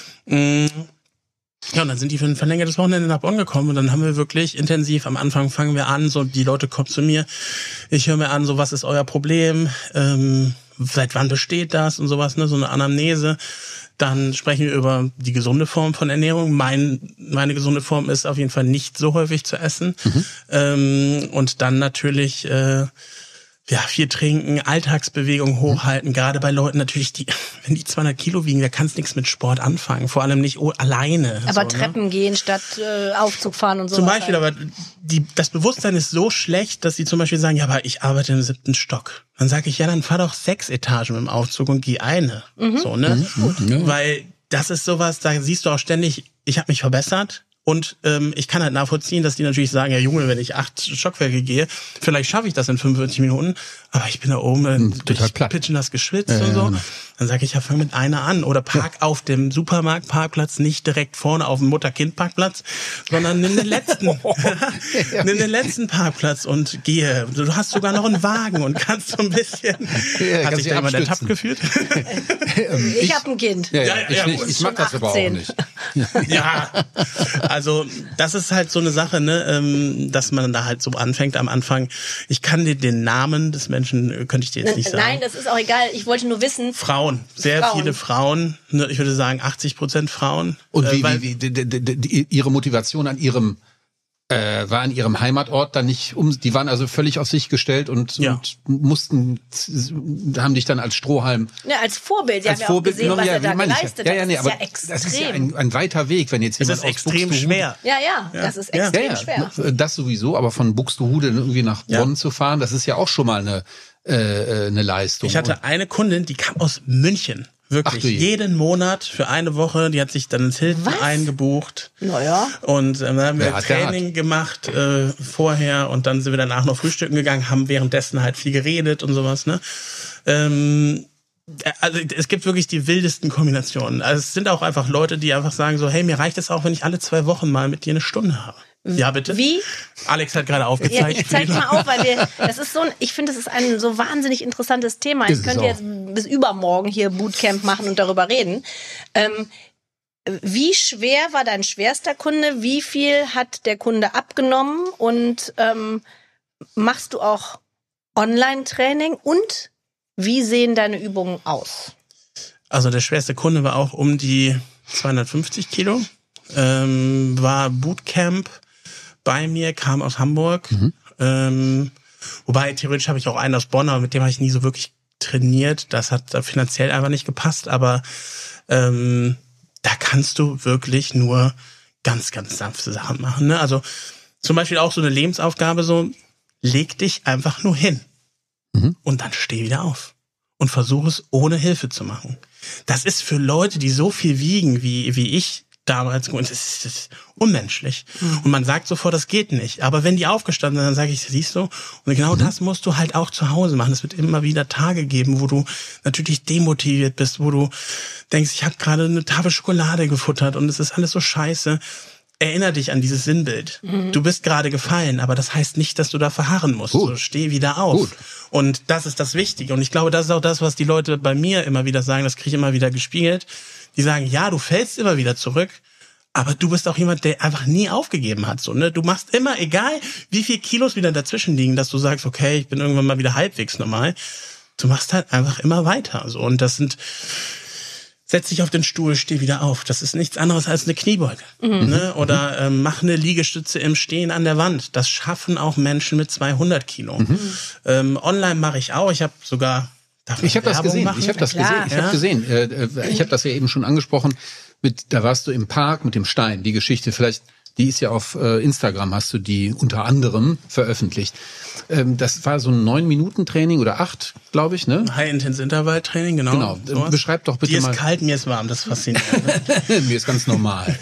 Ja, und dann sind die für ein verlängertes Wochenende nach Bonn gekommen und dann haben wir wirklich intensiv, am Anfang fangen wir an, so die Leute kommen zu mir, ich höre mir an, so was ist euer Problem, seit wann besteht das und sowas, ne? So eine Anamnese. Dann sprechen wir über die gesunde Form von Ernährung. Meine gesunde Form ist auf jeden Fall nicht so häufig zu essen. Und dann natürlich viel trinken, Alltagsbewegung hochhalten. Gerade bei Leuten natürlich, wenn die 200 Kilo wiegen, da kannst nichts mit Sport anfangen. Vor allem nicht alleine.
Aber
so,
Treppen gehen statt Aufzug fahren und so.
Zum Beispiel, aber das Bewusstsein ist so schlecht, dass sie zum Beispiel sagen, ja, aber ich arbeite im 7. Stock. Dann sage ich, ja, dann fahr doch 6 Etagen mit dem Aufzug und geh eine. So, ne? Das ist gut. Weil das ist sowas, da siehst du auch ständig, ich habe mich verbessert. Und ich kann halt nachvollziehen, dass die natürlich sagen, ja Junge, wenn ich 8 Stockwerke gehe, vielleicht schaffe ich das in 45 Minuten, aber ich bin da oben
total platt.
Pitchen das geschwitzt und so. Genau. Dann sage ich, ja, fang mit einer an. Oder park auf dem Supermarktparkplatz, nicht direkt vorne auf dem Mutter-Kind-Parkplatz, sondern nimm den letzten. Nimm den letzten Parkplatz und gehe. Du hast sogar noch einen Wagen und kannst so ein bisschen... Hat sich da jemand ertappt gefühlt?
Ich habe ein Kind.
Ich mag das aber auch nicht.
Ja, also das ist halt so eine Sache, ne, dass man da halt so anfängt am Anfang. Ich kann dir den Namen des Menschen, könnte ich dir jetzt nicht sagen.
Nein, das ist auch egal. Ich wollte nur wissen.
Sehr viele Frauen. Ne, ich würde sagen 80% Frauen.
Und wie ihre Motivation an ihrem war an ihrem Heimatort dann nicht die waren also völlig auf sich gestellt und haben dich dann als Strohhalm
als Vorbild. Sie haben ja auch gesehen, was er da geleistet hat.
Das ist ja extrem. Das ist ja ein weiter Weg, wenn jetzt jemand
aus extrem schwer.
Das ist extrem schwer.
Das sowieso, aber von Buxtehude irgendwie nach Bonn zu fahren, das ist ja auch schon mal eine Leistung.
Ich hatte eine Kundin, die kam aus München. Wirklich, jeden Monat für eine Woche, die hat sich dann ins Hilton eingebucht.
Naja.
Und dann haben wir Training gemacht vorher und dann sind wir danach noch frühstücken gegangen, haben währenddessen halt viel geredet und sowas, ne? Also es gibt wirklich die wildesten Kombinationen. Also es sind auch einfach Leute, die einfach sagen so, hey, mir reicht es auch, wenn ich alle 2 Wochen mal mit dir eine Stunde habe. Ja, bitte.
Wie?
Alex hat gerade aufgezeigt.
Ich zeig mal auf, weil ich finde, das ist ein so wahnsinnig interessantes Thema. Ich könnte jetzt bis übermorgen hier Bootcamp machen und darüber reden. Wie schwer war dein schwerster Kunde? Wie viel hat der Kunde abgenommen? Und machst du auch Online-Training? Und wie sehen deine Übungen aus?
Also der schwerste Kunde war auch um die 250 Kilo. War Bootcamp bei mir, kam aus Hamburg. Wobei, theoretisch habe ich auch einen aus Bonn, aber mit dem habe ich nie so wirklich trainiert. Das hat da finanziell einfach nicht gepasst. Aber da kannst du wirklich nur ganz, ganz sanfte Sachen machen. Ne? Also zum Beispiel auch so eine Lebensaufgabe, so leg dich einfach nur hin und dann steh wieder auf und versuch es ohne Hilfe zu machen. Das ist für Leute, die so viel wiegen wie ich, damals, das ist unmenschlich. Und man sagt sofort, das geht nicht. Aber wenn die aufgestanden sind, dann sage ich, siehst du, und genau das musst du halt auch zu Hause machen. Es wird immer wieder Tage geben, wo du natürlich demotiviert bist, wo du denkst, ich habe gerade eine Tafel Schokolade gefuttert und es ist alles so scheiße. Erinner dich an dieses Sinnbild. Du bist gerade gefallen, aber das heißt nicht, dass du da verharren musst. So, steh wieder auf. Gut. Und das ist das Wichtige. Und ich glaube, das ist auch das, was die Leute bei mir immer wieder sagen. Das kriege ich immer wieder gespiegelt. Die sagen, ja, du fällst immer wieder zurück, aber du bist auch jemand, der einfach nie aufgegeben hat. So, ne? Du machst immer, egal wie viel Kilos wieder dazwischen liegen, dass du sagst, okay, ich bin irgendwann mal wieder halbwegs normal. Du machst halt einfach immer weiter. So. Und das sind, setz dich auf den Stuhl, steh wieder auf. Das ist nichts anderes als eine Kniebeuge. Ne? Oder mach eine Liegestütze im Stehen an der Wand. Das schaffen auch Menschen mit 200 Kilo. Online mache ich auch. Ich habe sogar...
Ich habe das gesehen. Ich habe das ja eben schon angesprochen. Da warst du im Park mit dem Stein. Die Geschichte, vielleicht Die ist ja auf Instagram, hast du die unter anderem veröffentlicht. Das war so ein 9-Minuten-Training oder 8, glaube ich, ne?
High-Intense-Intervall-Training, genau.
Genau. Beschreib doch bitte
Dir
mal.
ist kalt, mir ist warm, das ist faszinierend.
Mir ist ganz normal.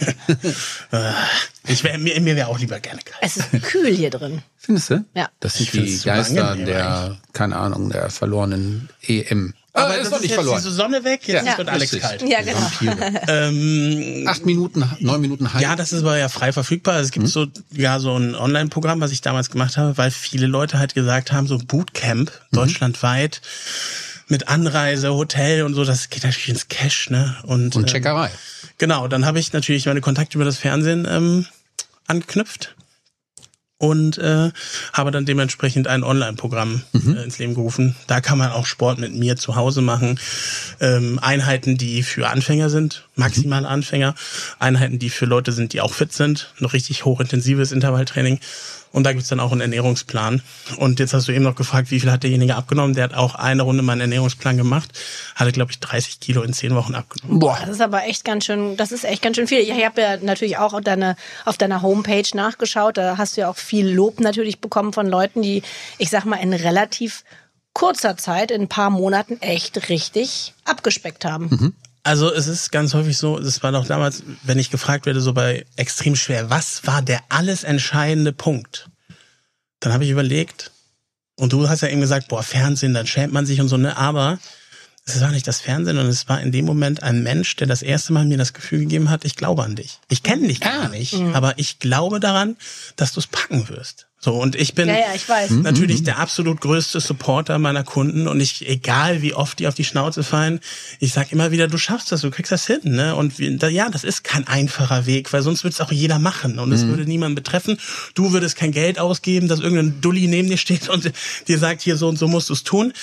Mir wäre auch lieber gerne kalt.
Es ist kühl hier drin.
Findest du?
Ja.
Das sind
Ich find's
die
so
Geister
angenehm
der, keine Ahnung, der verlorenen EM.
Aber
ist
das
noch
ist
nicht
jetzt
verloren.
diese Sonne weg, jetzt
Ja.
wird Alex
Richtig.
kalt.
Ja, genau.
Vampire. 8 Minuten, 9 Minuten High.
Ja, das ist aber ja frei verfügbar. Es gibt so ein Online-Programm, was ich damals gemacht habe, weil viele Leute halt gesagt haben, so Bootcamp deutschlandweit mit Anreise, Hotel und so, das geht natürlich ins Cash, ne? Und
Checkerei.
Genau, dann habe ich natürlich meine Kontakte über das Fernsehen angeknüpft und habe dann dementsprechend ein Online-Programm ins Leben gerufen. Da kann man auch Sport mit mir zu Hause machen. Einheiten, die für Anfänger sind, maximale Anfänger. Einheiten, die für Leute sind, die auch fit sind. Noch richtig hochintensives Intervalltraining. Und da gibt's dann auch einen Ernährungsplan. Und jetzt hast du eben noch gefragt, wie viel hat derjenige abgenommen? Der hat auch eine Runde meinen Ernährungsplan gemacht. Hatte, glaube ich, 30 Kilo in 10 Wochen abgenommen.
Boah.
Das ist aber echt ganz schön, das ist echt ganz schön viel. Ich habe ja natürlich auch auf deiner Homepage nachgeschaut. Da hast du ja auch viel Lob natürlich bekommen von Leuten, die, ich sag mal, in relativ kurzer Zeit, in ein paar Monaten echt richtig abgespeckt haben.
Also es ist ganz häufig so, es war doch damals, wenn ich gefragt werde, so bei extrem schwer, was war der alles entscheidende Punkt? Dann habe ich überlegt, und du hast ja eben gesagt, boah, Fernsehen, dann schämt man sich und so, ne? Aber es war nicht das Fernsehen, und es war in dem Moment ein Mensch, der das erste Mal mir das Gefühl gegeben hat, ich glaube an dich. Ich kenne dich gar nicht, aber ich glaube daran, dass du es packen wirst. So, und ich bin
Ja, ich weiß.
natürlich der absolut größte Supporter meiner Kunden, und egal wie oft die auf die Schnauze fallen, ich sag immer wieder, du schaffst das, du kriegst das hin, ne? Und das ist kein einfacher Weg, weil sonst würde es auch jeder machen und es würde niemanden betreffen. Du würdest kein Geld ausgeben, dass irgendein Dulli neben dir steht und dir sagt, hier so und so musst du es tun.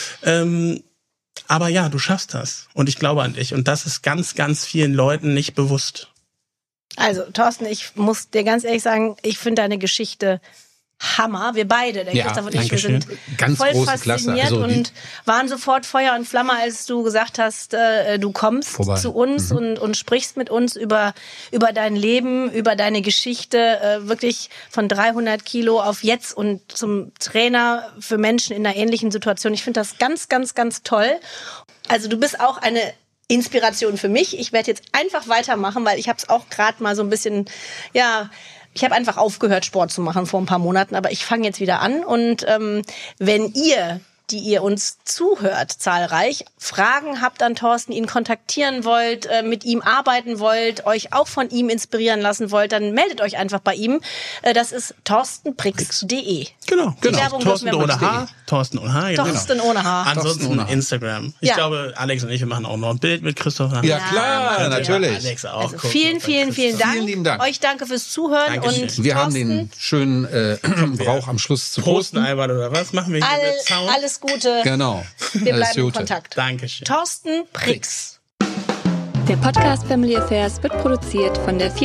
Aber ja, du schaffst das, und ich glaube an dich, und das ist ganz, ganz vielen Leuten nicht bewusst.
Also, Thorsten, ich muss dir ganz ehrlich sagen, ich finde deine Geschichte Hammer. Wir beide, der
Ja,
Christoph und ich, wir
Dankeschön.
sind
Ganz
voll
große Klasse.
fasziniert
Also
und waren sofort Feuer und Flamme, als du gesagt hast, du kommst
Vorbei.
zu uns und sprichst mit uns über dein Leben, über deine Geschichte, wirklich von 300 Kilo auf jetzt und zum Trainer für Menschen in einer ähnlichen Situation. Ich finde das ganz, ganz, ganz toll. Also du bist auch eine Inspiration für mich. Ich werde jetzt einfach weitermachen, weil ich habe es auch gerade mal so ein bisschen, ja, ich habe einfach aufgehört, Sport zu machen vor ein paar Monaten, aber ich fange jetzt wieder an. Und wenn ihr, die ihr uns zuhört, zahlreich, Fragen habt an Thorsten, ihn kontaktieren wollt, mit ihm arbeiten wollt, euch auch von ihm inspirieren lassen wollt, dann meldet euch einfach bei ihm. Das ist thorstenprix.de.
Genau.
Werbung
Thorsten
dürfen wir
ohne
machen.
H. Thorsten ohne H. Genau.
Thorsten ohne Haar.
Ansonsten
ohne H.
Instagram. Ich
Ja.
glaube, Alex und ich, wir machen auch noch ein Bild mit Christoph.
Ja, klar,
Ja,
natürlich.
Alex auch.
Also
gucken.
vielen, vielen, vielen Dank.
Vielen lieben Dank.
Euch danke fürs Zuhören.
Dankeschön.
Und
Wir haben
Thorsten,
den schönen Brauch am Schluss zu
Prosten
posten.
einmal oder was? Machen wir hier mit Sound?
alles Gute.
Genau.
Wir
Alles
bleiben in
Gute.
Kontakt.
Dankeschön.
Thorsten Prix.
Der Podcast Family Affairs wird produziert von der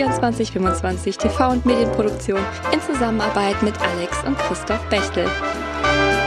2425 TV und Medienproduktion in Zusammenarbeit mit Alex und Christoph Bechtel.